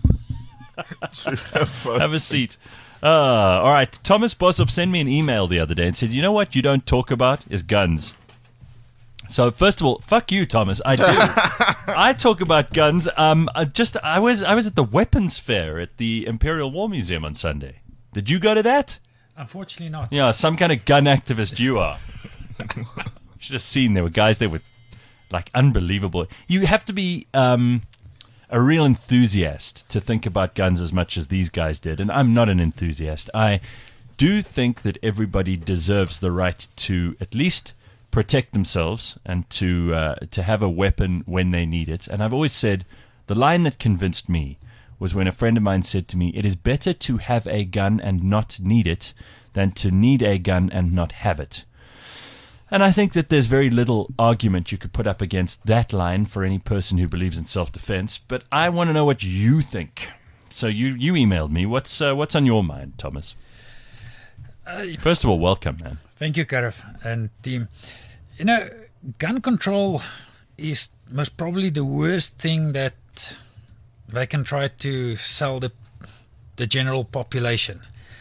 Have a seat. Uh, all right. Thomas Boshoff sent me an email the other day and said, you know what you don't talk about is guns. So first of all, fuck you, Thomas. I do. I talk about guns. Um, I just I was I was at the weapons fair at the Imperial War Museum on Sunday. Did you go to that? Unfortunately not. Yeah, some kind of gun activist you are. Should have seen there were guys there with like unbelievable. You have to be um, a real enthusiast to think about guns as much as these guys did, and I'm not an enthusiast. I do think that everybody deserves the right to at least protect themselves and to uh, to have a weapon when they need it. And I've always said the line that convinced me was when a friend of mine said to me, it is better to have a gun and not need it than to need a gun and not have it. And I think that there's very little argument you could put up against that line for any person who believes in self-defense. But I want to know what you think. So you, you emailed me. What's uh, what's on your mind, Thomas? Uh, First of all, welcome, man. Thank you, Gareth and team. You know, gun control is most probably the worst thing that they can try to sell the the general population.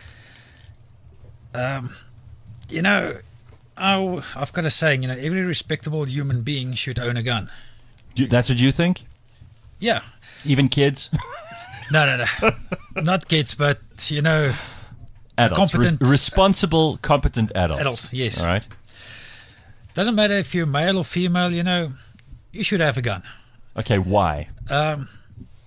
Um, you know, I, I've got a saying, you know, every respectable human being should own a gun. You, that's what you think? Yeah. Even kids? No, no, no. Not kids, but, you know, Adults. competent... Re- responsible, competent adults. Adults, yes. All right. Doesn't matter if you're male or female, you know, you should have a gun. Okay, why? Um,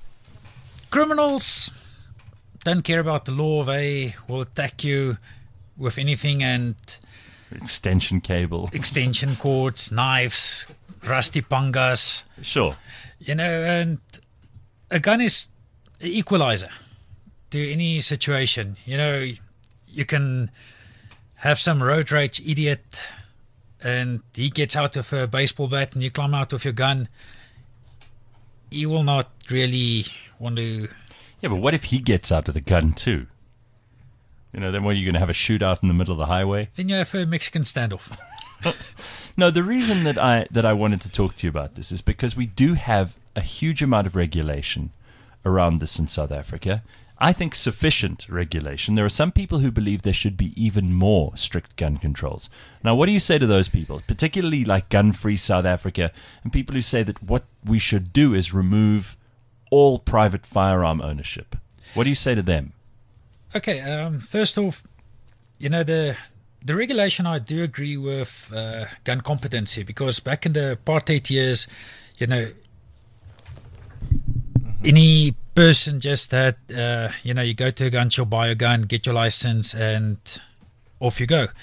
criminals don't care about the law. They will attack you with anything, and Extension cable. extension cords, knives, rusty pangas, Sure. you know, and a gun is an equalizer to any situation. You know, you can have some road rage idiot and he gets out with a baseball bat and you climb out with your gun. He will not really want to. Yeah, but what if he gets out with a gun too? You know, then what, are you going to have a shootout in the middle of the highway? Then you have a Mexican standoff. No, the reason that I that I wanted to talk to you about this is because we do have a huge amount of regulation around this in South Africa. I think sufficient regulation. There are some people who believe there should be even more strict gun controls. Now, what do you say to those people, particularly like Gun-Free South Africa, and people who say that what we should do is remove all private firearm ownership? What do you say to them? Okay, um, first off, you know, the the regulation, I do agree with uh, gun competency, because back in the apartheid years, you know, any person just had, uh, you know, you go to a gun shop, buy a gun, get your license, and off you go.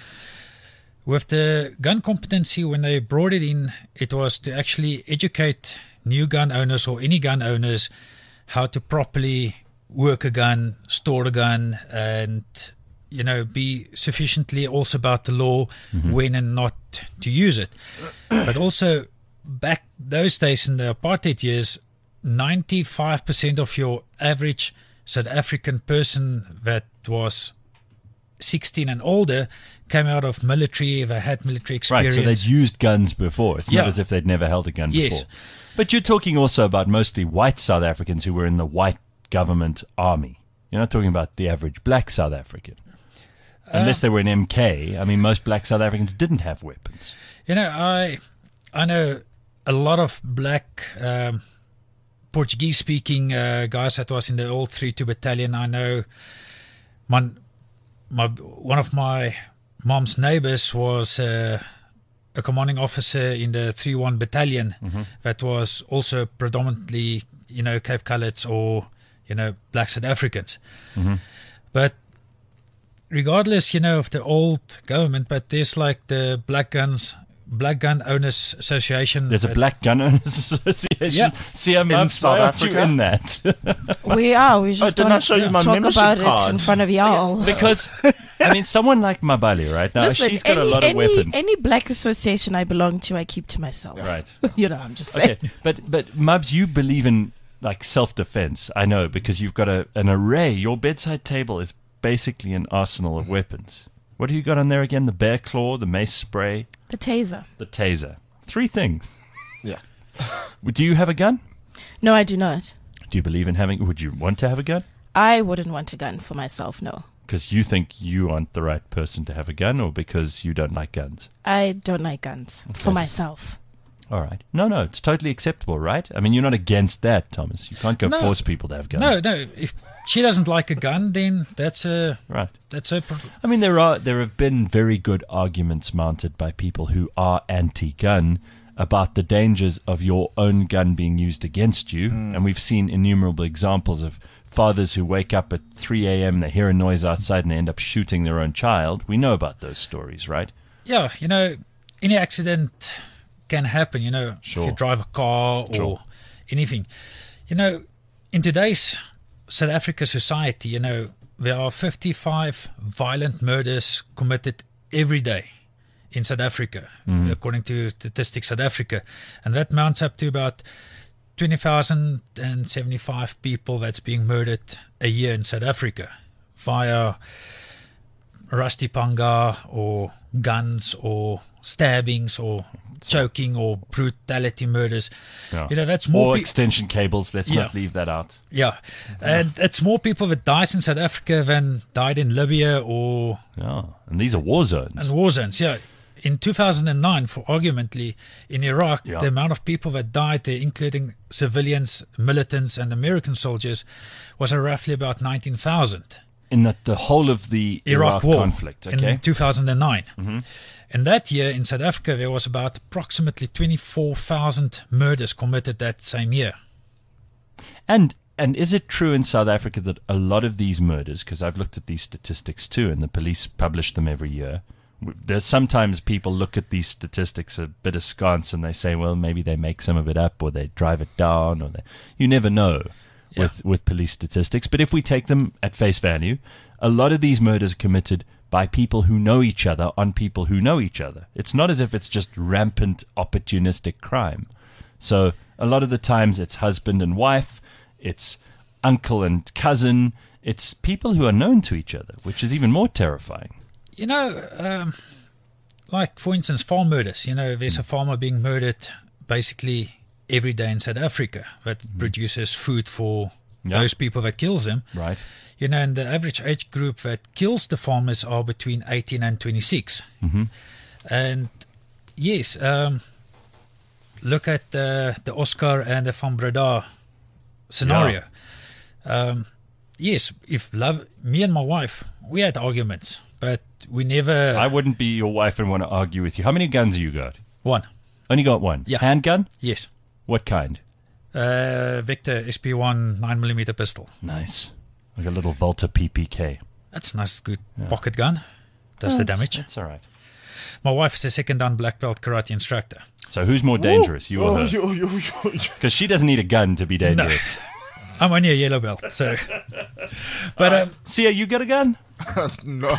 With the gun competency, when they brought it in, it was to actually educate new gun owners or any gun owners how to properly work a gun, store a gun, and, you know, be sufficiently also about the law, mm-hmm. when and not to use it. But also, back those days in the apartheid years, ninety-five percent of your average South African person that was sixteen and older came out of military, they had military experience. Right, so they'd used guns before. It's Yeah. not as if they'd never held a gun Yes. before. But you're talking also about mostly white South Africans who were in the white government army. You're not talking about the average black South African. Unless Uh, they were in M K. I mean, most black South Africans didn't have weapons. You know, I I know a lot of black um, Portuguese-speaking uh, guys that was in the old three two battalion. I know my, my one of my mom's neighbors was uh, a commanding officer in the three one battalion, Mm-hmm. that was also predominantly, you know, Cape Coloureds or, you know, black South Africans. Mm-hmm. But regardless, you know, of the old government, but there's like the Black Guns, Black Gun Owners Association. There's a that- Black Gun Owners Association. Yeah. See, I'm In up, South why aren't you Africa? in that? We are. We just didn't want I show you to my talk membership about it in card? front of y'all. Because, I mean, someone like Mabali, right? Now, Listen, she's got any, a lot of any, weapons. Any black association I belong to, I keep to myself. Right. You know, I'm just saying. Okay, but but Mubs, you believe in like self-defense. I know, because you've got a an array. Your bedside table is basically an arsenal of weapons. What have you got on there again? The bear claw, the mace spray, The taser. the taser. Three things. Yeah. Do you have a gun? No, I do not. Do you believe in having? Would you want to have a gun? I wouldn't want a gun for myself, no. Because you think you aren't the right person to have a gun, or because you don't like guns? I don't like guns for myself. All right. No, no, it's totally acceptable, right? I mean, you're not against that, Thomas. You can't go No. force people to have guns. No, no. If she doesn't like a gun, then that's a Right. that's her problem. I mean, there are there have been very good arguments mounted by people who are anti-gun about the dangers of your own gun being used against you, and we've seen innumerable examples of fathers who wake up at three a.m., they hear a noise outside, and they end up shooting their own child. We know about those stories, right? Yeah, you know, any accident can happen. You know, Sure. if you drive a car or Sure. anything. You know, in today's South Africa society, you know, there are fifty-five violent murders committed every day in South Africa, according to Statistics South Africa. And that mounts up to about twenty thousand seventy-five people that's being murdered a year in South Africa via rusty panga or guns or stabbings or choking or brutality murders. Yeah. You know, that's more Or pe- extension cables. Let's Yeah. not leave that out. yeah, and it's more people that dies in South Africa than died in Libya or Yeah, and these are war zones. in war zones. Yeah, in two thousand nine, for argumently, in Iraq, Yeah. the amount of people that died there, including civilians, militants, and American soldiers, was uh, roughly about nineteen thousand. In that the whole of the Iraq, Iraq, war conflict, okay? in two thousand nine. And that year in South Africa, there was about approximately twenty-four thousand murders committed that same year. And and is it true in South Africa that a lot of these murders, because I've looked at these statistics too, and the police publish them every year. There's sometimes people look at these statistics a bit askance and they say, well, maybe they make some of it up or they drive it down, or they, you never know Yeah. with with police statistics. But if we take them at face value, a lot of these murders are committed by people who know each other on people who know each other. It's not as if it's just rampant opportunistic crime. So a lot of the times it's husband and wife, it's uncle and cousin, it's people who are known to each other, which is even more terrifying. You know, um, like, for instance, farm murders. You know, there's a farmer being murdered basically every day in South Africa that mm. produces food for Yeah. those people that kills them. Right. You know, and the average age group that kills the farmers are between eighteen and twenty-six. Mm-hmm. And yes, um, look at uh, the Oscar and the Van Breda scenario. Um, yes, if love, me and my wife, we had arguments, but we never. I wouldn't be your wife and want to argue with you. How many guns you got? One. Only got one? Yeah. Handgun? Yes. What kind? Uh, Victor S P one nine millimeter pistol. Nice. Like a little Volta P P K. That's a nice, good Yeah. pocket gun. Does Oh, the that's- damage. That's all right. My wife is a second dan black belt karate instructor. So who's more dangerous, you or Oh, her? you, you, you, you. Because she doesn't need a gun to be dangerous. I'm only a yellow belt, so. But um, Sia, you got a gun? No.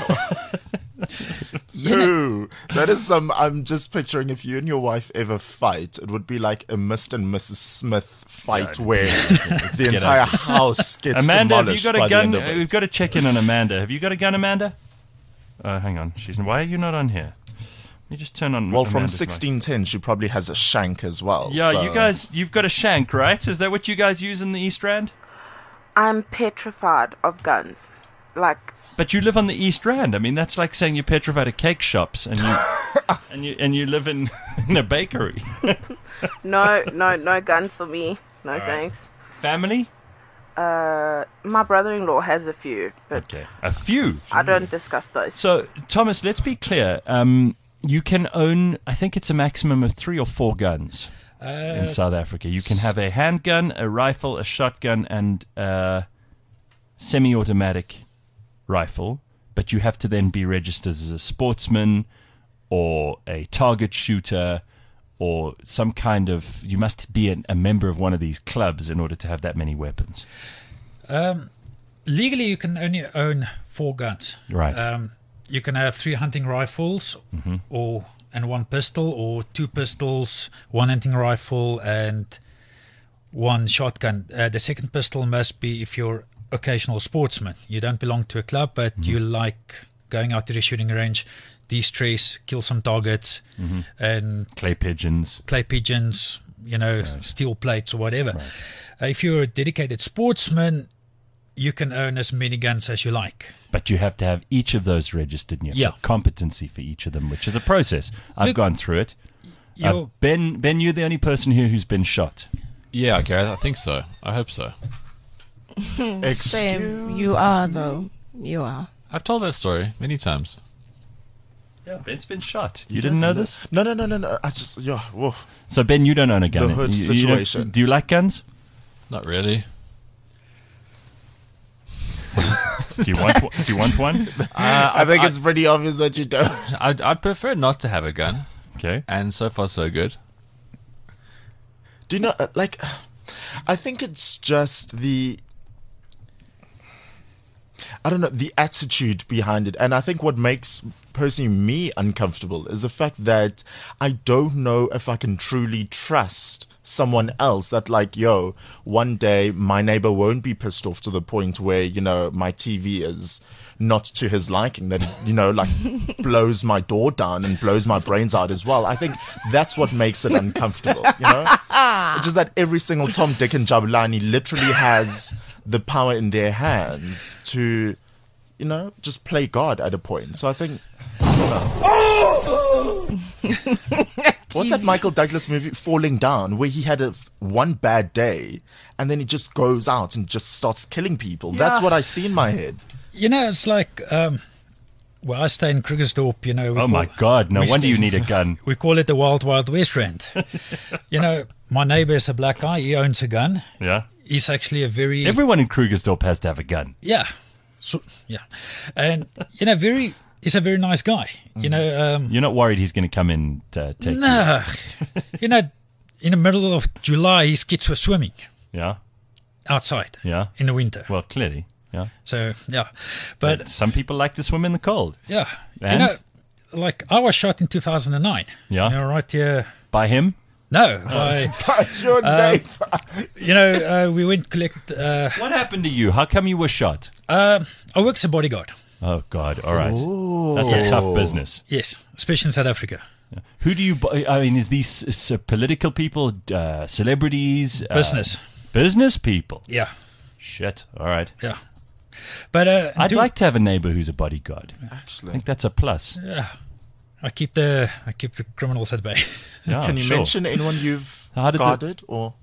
You know- No. That is some. I'm just picturing if you and your wife ever fight, it would be like a Mister and Missus Smith fight where the entire out. house gets Amanda, have you demolished got by a the gun? end of Uh, it. We've got to check in on Amanda. Have you got a gun, Amanda? Uh, hang on. She's. Why are you not on here? Let me just turn on. Well, from Amanda's mic. sixteen ten, she probably has a shank as well. Yeah, so- you guys, you've got a shank, right? Is that what you guys use in the East Rand? I'm petrified of guns. Like, But you live on the East Rand. I mean, that's like saying you're petrified of cake shops and you and you and you live in in a bakery. no, no, no guns for me. No thanks. Family? Uh, my brother-in-law has a few, but Okay, a few. I don't discuss those. So, Thomas, let's be clear. Um, you can own, I think it's a maximum of three or four guns uh, in South Africa. You can have a handgun, a rifle, a shotgun, and a semi-automatic rifle, but you have to then be registered as a sportsman or a target shooter or some kind of, you must be an, a member of one of these clubs in order to have that many weapons. Um, legally, you can only own four guns. Right. Um, you can have three hunting rifles, Mm-hmm. or and one pistol, or two pistols, one hunting rifle, and one shotgun. Uh, the second pistol must be if you're occasional sportsman. You don't belong to a club, but Mm-hmm. you like going out to the shooting range, de-stress, kill some targets, Mm-hmm. and Clay pigeons. clay pigeons, you know, Right. steel plates or whatever. Right. Uh, if you're a dedicated sportsman, you can own as many guns as you like. But you have to have each of those registered and you have Yeah. to have competency for each of them, which is a process. I've Look, gone through it. Uh, You're- ben, Ben, you're the only person here who's been shot. Yeah, Gareth, I think so. I hope so. Same. You are, though. You are. I've told that story many times. Yeah, Ben's been shot. You Yes, didn't know no- this? No, no, no, no, no. I just, yeah, whoa. So, Ben, you don't own a gun. The hood You- you don't- situation. do you like guns? Not really. Do you want one? Do you want one? Uh, I think I, it's pretty obvious that you don't. I'd, I'd prefer not to have a gun, Okay. and so far so good. Do you know, uh, like, I think it's just the, I don't know, the attitude behind it. And I think what makes personally me uncomfortable is the fact that I don't know if I can truly trust someone else that, like, yo, one day my neighbor won't be pissed off to the point where, you know, my T V is not to his liking, that it, you know, like blows my door down and blows my brains out as well. I think that's what makes it uncomfortable, you know? It's just that every single Tom, Dick and Jabulani literally has the power in their hands to, you know, just play God at a point. So I think, I don't know. What's that Michael Douglas movie, Falling Down, where he had a one bad day and then he just goes out and just starts killing people? That's Yeah. what I see in my head. You know, it's like um, Well, I stay in Krugersdorp, you know. we Oh, my call- God. No we wonder stay- you need a gun. We call it the Wild Wild West Rand. You know, my neighbor is a black guy. He owns a gun. Yeah. He's actually a very... Everyone in Krugersdorp has to have a gun. Yeah. So, yeah. And, you know, very... He's a very nice guy. You know... Um, You're not worried he's going to come in to take you? no. You know, in the middle of July, his kids were swimming Yeah. outside Yeah. in the winter. Well, clearly. Yeah. So, yeah. But, Some people like to swim in the cold. yeah. And? You know, like, I was shot in two thousand nine. Yeah. You know, right here... By him? No, by, Your name. you know, uh, we went collect. Uh, What happened to you? How come you were shot? uh, I work as a bodyguard. Oh, God. All right. That's a tough business. Yes, especially in South Africa. Who do you, bu- I mean, is these s- s- political people, uh, celebrities? Uh, Business. Business people? Yeah, Shit. All right. yeah. But uh, I'd do- like to have a neighbor who's a bodyguard. I Actually, think that's a plus. Yeah, I keep the I keep the criminals at bay. Yeah, can you sure. mention anyone you've How did the- guarded, or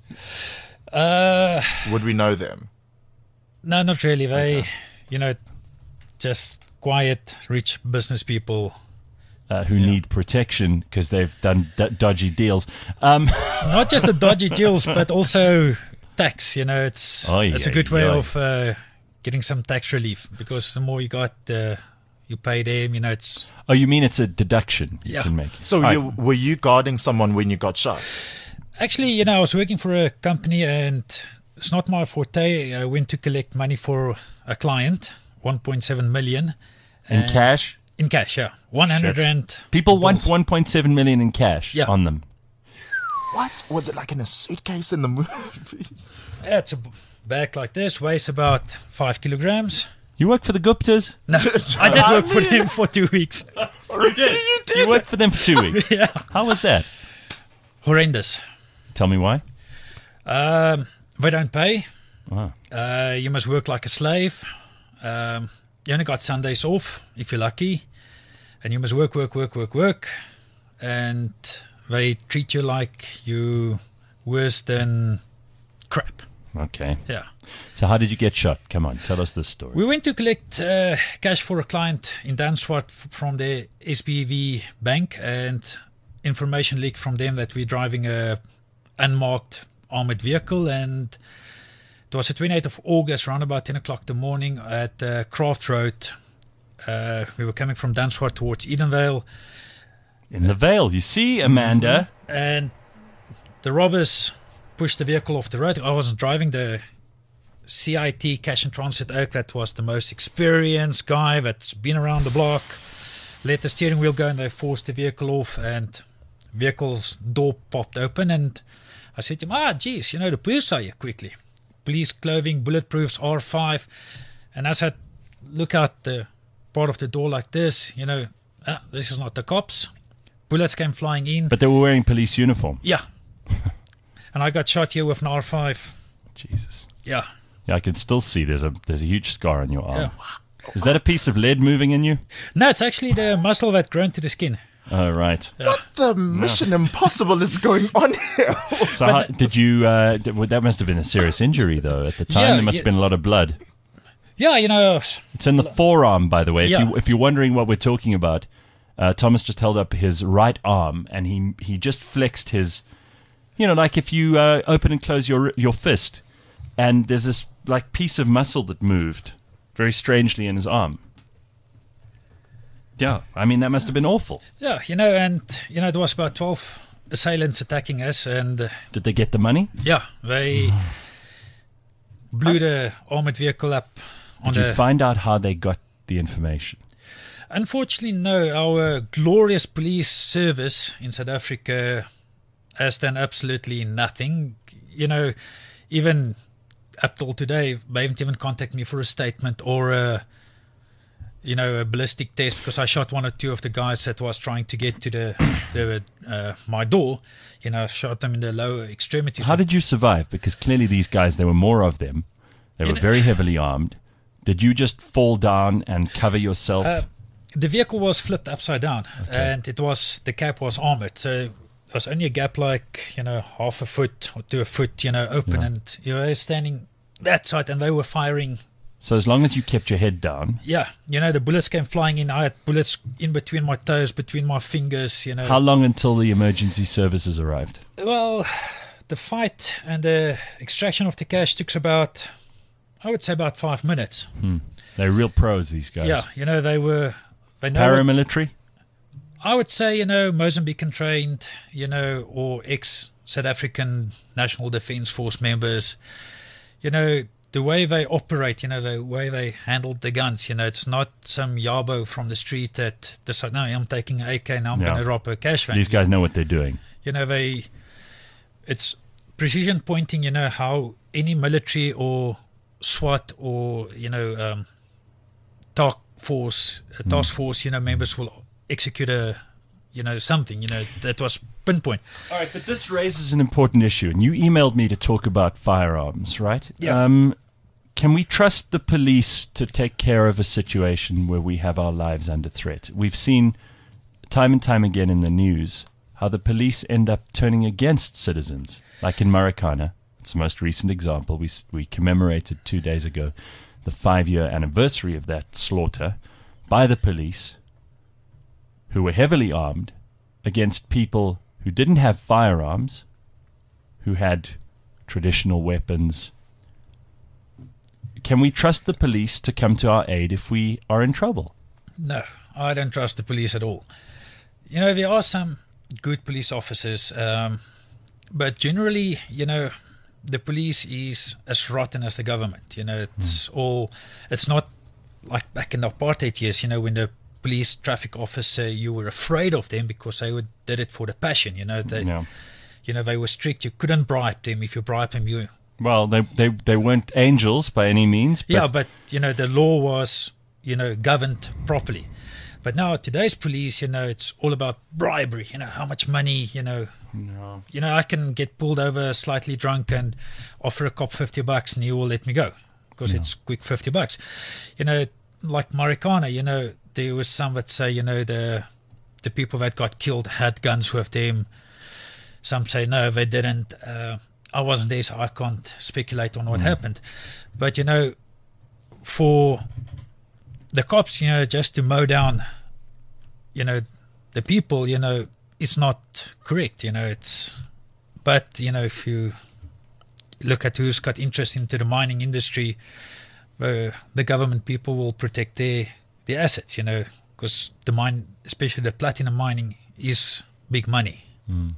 Uh, would we know them? no, not really. They, you know, just quiet, rich business people. Uh, who need protection because they've done d- dodgy deals. Um, Not just the dodgy deals, but also tax. You know, it's Oy, it's a oy, good way oy. of uh, getting some tax relief because the more you got, uh, you pay them. You know, it's oh, you mean it's a deduction you Yeah. can make? So, All right. you, were you guarding someone when you got shot? actually, you know, I was working for a company and it's not my forte. I went to collect money for a client, one point seven million in and- cash? in cash. Yeah, one hundred Shit. rand. People want bills. one point seven million in cash Yeah. on them. What was it like in a suitcase in the movies? Yeah, it's a b- bag like this, weighs about five kilograms. You work for the Guptas? No, I did work for them for two weeks. You did. You worked for them for two weeks. Yeah, How was that? horrendous. Tell me why. Um, they don't pay. Wow. Uh, you must work like a slave. Um, you only got Sundays off if you're lucky, and you must work, work, work, work, work, and they treat you like you worse than crap. Okay. Yeah. So how did you get shot? Come on, tell us this story. We went to collect uh, cash for a client in Danswart f- from the S B V bank, and information leaked from them that we're driving a unmarked armored vehicle, and it was the twenty-eighth of August, around about ten o'clock in the morning at uh, Craft Road. Uh, we were coming from Danswart towards Edenvale, In the Vale, you see, Amanda. and the robbers pushed the vehicle off the road. I wasn't driving. The C I T Cash and Transit Oak, that was the most experienced guy that's been around the block, let the steering wheel go, and they forced the vehicle off, and vehicle's door popped open, and I said to him, ah, geez, you know, the police are here quickly. Police clothing, bulletproofs, R five, and as I look out the part of the door like this, you know, ah, this is not the cops. Bullets came flying in. But they were wearing police uniform. Yeah. And I got shot here with an R five. Jesus. Yeah. Yeah, I can still see there's a there's a huge scar on your arm. Yeah. Is that a piece of lead moving in you? No, it's actually the muscle that grown to the skin. Oh, right. What the Mission Impossible is going on here? So how, did you? Uh, d- well, that must have been a serious injury, though. At the time, Yeah, there must yeah. have been a lot of blood. Yeah, you know, It's in the forearm, by the way. If Yeah. you if you're wondering what we're talking about, uh, Thomas just held up his right arm and he he just flexed his, you know, like if you uh, open and close your your fist, and there's this like piece of muscle that moved very strangely in his arm. Yeah, I mean that must have been awful. yeah, you know, and you know there was about twelve assailants attacking us, and uh, Did they get the money? yeah, they blew the armored vehicle up on Did the. you find out how they got the information? Unfortunately, no. Our glorious police service in South Africa has done absolutely nothing. You know, even up till today, they haven't even contacted me for a statement or a, you know, a ballistic test, because I shot one or two of the guys that was trying to get to the, the uh, my door. You know, shot them in the lower extremities. How did you survive? Because clearly these guys, there were more of them. They were In- very heavily armed. Did you just fall down and cover yourself? Uh, the vehicle was flipped upside down, and it was the cap was armored, so there was only a gap like you know half a foot or to a foot, you know, open, Yeah. and you were standing that side, and they were firing So as long as you kept your head down. Yeah, you know, the bullets came flying in. I had bullets in between my toes, between my fingers, you know. How long until the emergency services arrived? Well, the fight and the extraction of the cash took about, I would say, about five minutes. Hmm. They're real pros, these guys. Yeah, you know, they were... They know Paramilitary? What, I would say, you know, Mozambican trained, you know, or ex-South African National Defence Force members. You know, the way they operate, you know, the way they handled the guns, you know, it's not some yabo from the street that decide, no, I'm taking an A K, now I'm Yeah. going to rob a cash van. These guys know what they're doing. You know, they, it's precision pointing, you know, how any military or SWAT or, you know, um, task force, a task force, you know, members will execute a, you know, something, you know, that was pinpoint. All right, but this raises an important issue, and you emailed me to talk about firearms, right? Yeah. Um, can we trust the police to take care of a situation where we have our lives under threat? We've seen time and time again in the news how the police end up turning against citizens, like in Marikana. It's the most recent example. We s- we commemorated two days ago the five-year anniversary of that slaughter by the police, who were heavily armed, against people who didn't have firearms, who had traditional weapons. Can we trust the police to come to our aid if we are in trouble? No, I don't trust the police at all. You know, there are some good police officers, um, but generally, you know, the police is as rotten as the government. You know, it's mm. all, it's not like back in the apartheid years, you know, when the police traffic officer, you were afraid of them because they would, did it for the passion, you know. They, yeah. You know, they were strict. You couldn't bribe them. If you bribe them, you... Well, they, they, they weren't angels by any means. But yeah, but, you know, the law was, you know, governed properly. But now today's police, you know, it's all about bribery, you know, how much money, you know. No. You know, I can get pulled over slightly drunk and offer a cop fifty bucks and he will let me go because no. it's quick fifty bucks. You know, like Marikana, you know, there was some that say, you know, the the people that got killed had guns with them. Some say, no, they didn't. Uh, I wasn't there, so I can't speculate on what mm. happened. But, you know, for the cops, you know, just to mow down, you know, the people, you know, it's not correct, you know, it's, but, you know, if you look at who's got interest into the mining industry, uh, the government people will protect their, their assets, you know, because the mine, especially the platinum mining, is big money. Mm.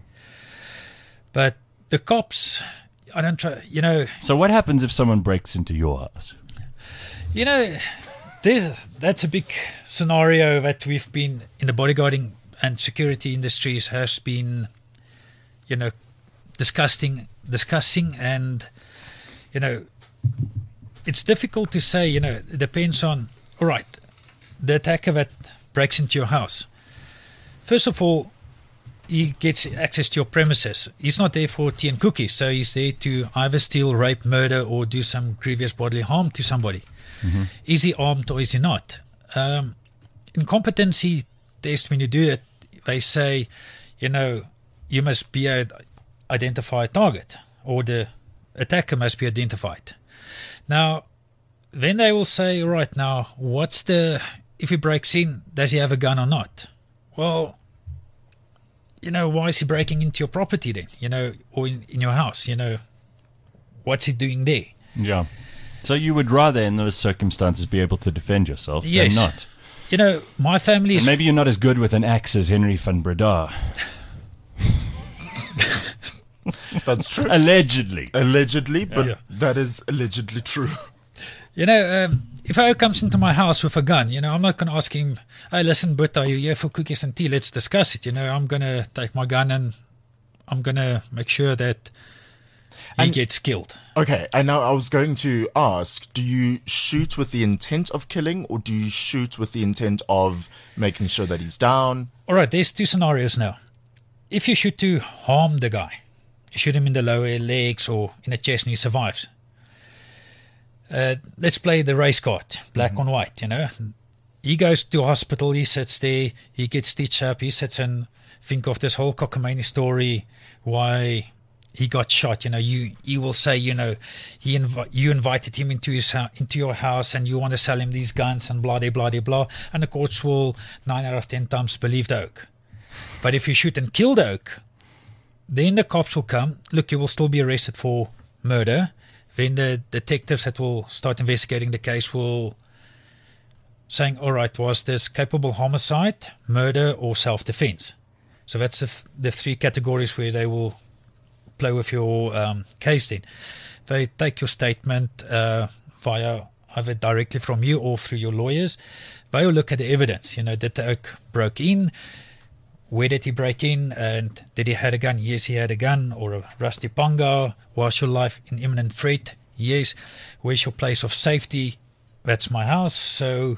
But the cops, I don't try, you know. So what happens if someone breaks into your house? You know, there's, that's a big scenario that we've been in the bodyguarding and security industries has been, you know, discussing, discussing, and, you know, it's difficult to say, you know, it depends on, all right, the attacker that breaks into your house. First of all, he gets access to your premises. He's not there for tea and cookies, so he's there to either steal, rape, murder, or do some grievous bodily harm to somebody. Mm-hmm. Is he armed or is he not? Um, in competency tests, when you do it, they say, you know, you must be a identified target, or the attacker must be identified. Now, then they will say, right, now, what's the, if he breaks in, does he have a gun or not? Well, you know, why is he breaking into your property then, you know, or in, in your house, you know, what's he doing there? Yeah. So you would rather, in those circumstances, be able to defend yourself yes. than not? You know, my family is... And maybe you're not as good with an axe as Henry van Breda. That's true. Allegedly. Allegedly, but Yeah. that is allegedly true. You know, um, if I comes into my house with a gun, you know, I'm not going to ask him, hey, listen, but are you here for cookies and tea? Let's discuss it. You know, I'm going to take my gun and I'm going to make sure that he And- gets killed. Okay, and now I was going to ask, do you shoot with the intent of killing, or do you shoot with the intent of making sure that he's down? All right, there's two scenarios now. If you shoot to harm the guy, you shoot him in the lower legs or in the chest and he survives. Uh, let's play the race card, black mm-hmm. on white, you know. He goes to hospital, he sits there, he gets stitched up, he sits and think of this whole cockamamie story, why he got shot. You know, you he will say, you know, he invi- you invited him into his ho- into your house, and you want to sell him these guns and blah blah blah blah. And the courts will nine out of ten times believe the Oak. But if you shoot and kill the Oak, then the cops will come. Look, you will still be arrested for murder. Then the detectives that will start investigating the case will saying, all right, was this culpable homicide, murder, or self-defense? So that's the, f- the three categories where they will play with your um, case then. They take your statement uh, via either directly from you or through your lawyers. They will look at the evidence. You know, did the Oak broke in? Where did he break in? And did he have a gun? Yes, he had a gun or a rusty panga. Was your life in imminent threat? Yes. Where's your place of safety? That's my house. So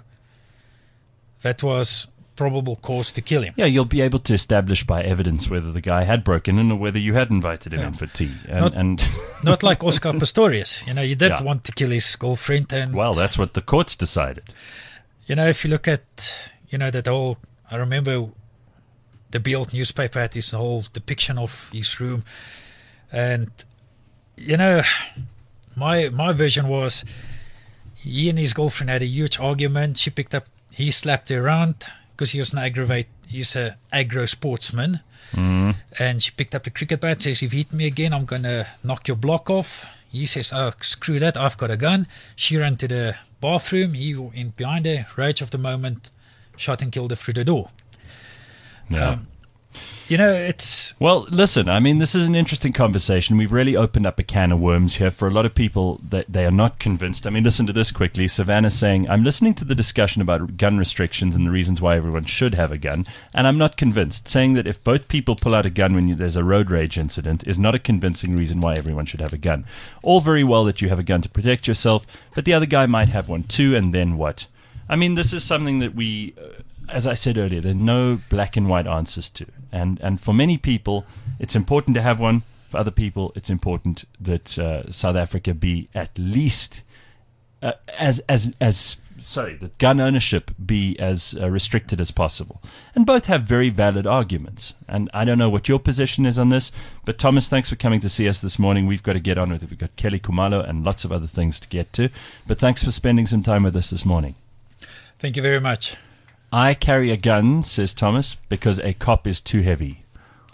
that was probable cause to kill him. Yeah, you'll be able to establish by evidence whether the guy had broken in or whether you had invited him Yeah. in for tea. And, Not- and Not like Oscar Pistorius. You know, he did Yeah. want to kill his girlfriend. And, well, that's what the courts decided. you know, if you look at, you know, that whole, I remember the Beeld newspaper had this whole depiction of his room. And, you know, my my version was he and his girlfriend had a huge argument. She picked up, he slapped her around because he was an aggravate, he's a aggro sportsman. Mm. And she picked up the cricket bat, says, if you hit me again, I'm going to knock your block off. He says, oh, screw that, I've got a gun. She ran to the bathroom. He went behind her, rage of the moment, shot and killed her through the door. Yeah. Um, you know, it's... Well, listen, I mean, this is an interesting conversation. We've really opened up a can of worms here for a lot of people that they are not convinced. I mean, listen to this quickly. Savannah's saying, I'm listening to the discussion about gun restrictions and the reasons why everyone should have a gun, and I'm not convinced. Saying that if both people pull out a gun when you, there's a road rage incident is not a convincing reason why everyone should have a gun. All very well that you have a gun to protect yourself, but the other guy might have one too, and then what? I mean, this is something that we... Uh, as I said earlier, there are no black and white answers to. And and for many people, it's important to have one. For other people, it's important that uh, South Africa be at least uh, as as as sorry, that gun ownership be as uh, restricted as possible. And both have very valid arguments. And I don't know what your position is on this, but Thomas, thanks for coming to see us this morning. We've got to get on with it. We've got Kelly Khumalo and lots of other things to get to. But thanks for spending some time with us this morning. Thank you very much. I carry a gun, says Thomas, because a cop is too heavy.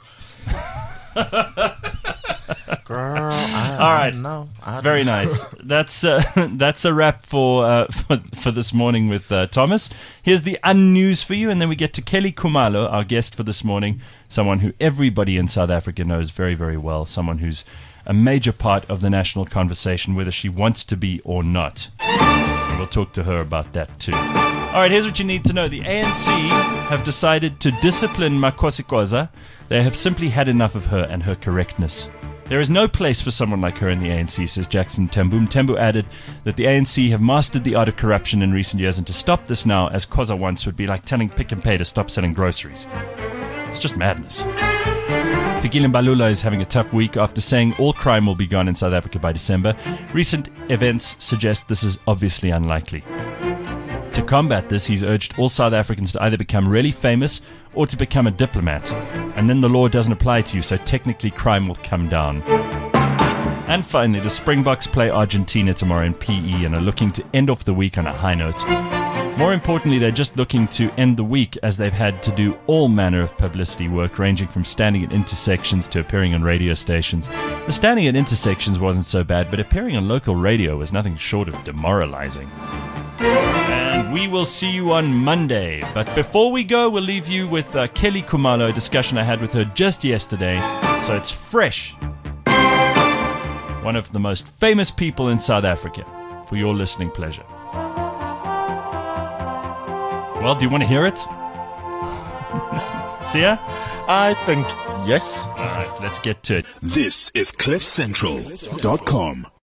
Girl, I, All right. I don't know. I don't Very know. nice. That's uh, that's a wrap for, uh, for for this morning with uh, Thomas. Here's the unnews for you, and then we get to Kelly Khumalo, our guest for this morning, someone who everybody in South Africa knows very, very well, someone who's a major part of the national conversation, whether she wants to be or not. We'll talk to her about that too. All right, here's what you need to know. The A N C have decided to discipline Makhosikhoza. They have simply had enough of her and her correctness. There is no place for someone like her in the A N C, says Jackson Tambu. Tambu added that the A N C have mastered the art of corruption in recent years, and to stop this now, as Khoza once, would be like telling Pick n Pay to stop selling groceries. It's just madness. Fikile Mbalula is having a tough week after saying all crime will be gone in South Africa by December. Recent events suggest this is obviously unlikely. To combat this, he's urged all South Africans to either become really famous or to become a diplomat. And then the law doesn't apply to you, so technically crime will come down. And finally, the Springboks play Argentina tomorrow in P E and are looking to end off the week on a high note. More importantly, they're just looking to end the week as they've had to do all manner of publicity work, ranging from standing at intersections to appearing on radio stations. The standing at intersections wasn't so bad, but appearing on local radio was nothing short of demoralizing. And we will see you on Monday. But before we go, we'll leave you with uh, Kelly Khumalo, a discussion I had with her just yesterday. So it's fresh. One of the most famous people in South Africa, for your listening pleasure. Well, do you want to hear it? Sia? I think yes. All right, let's get to it. This is cliff central dot com.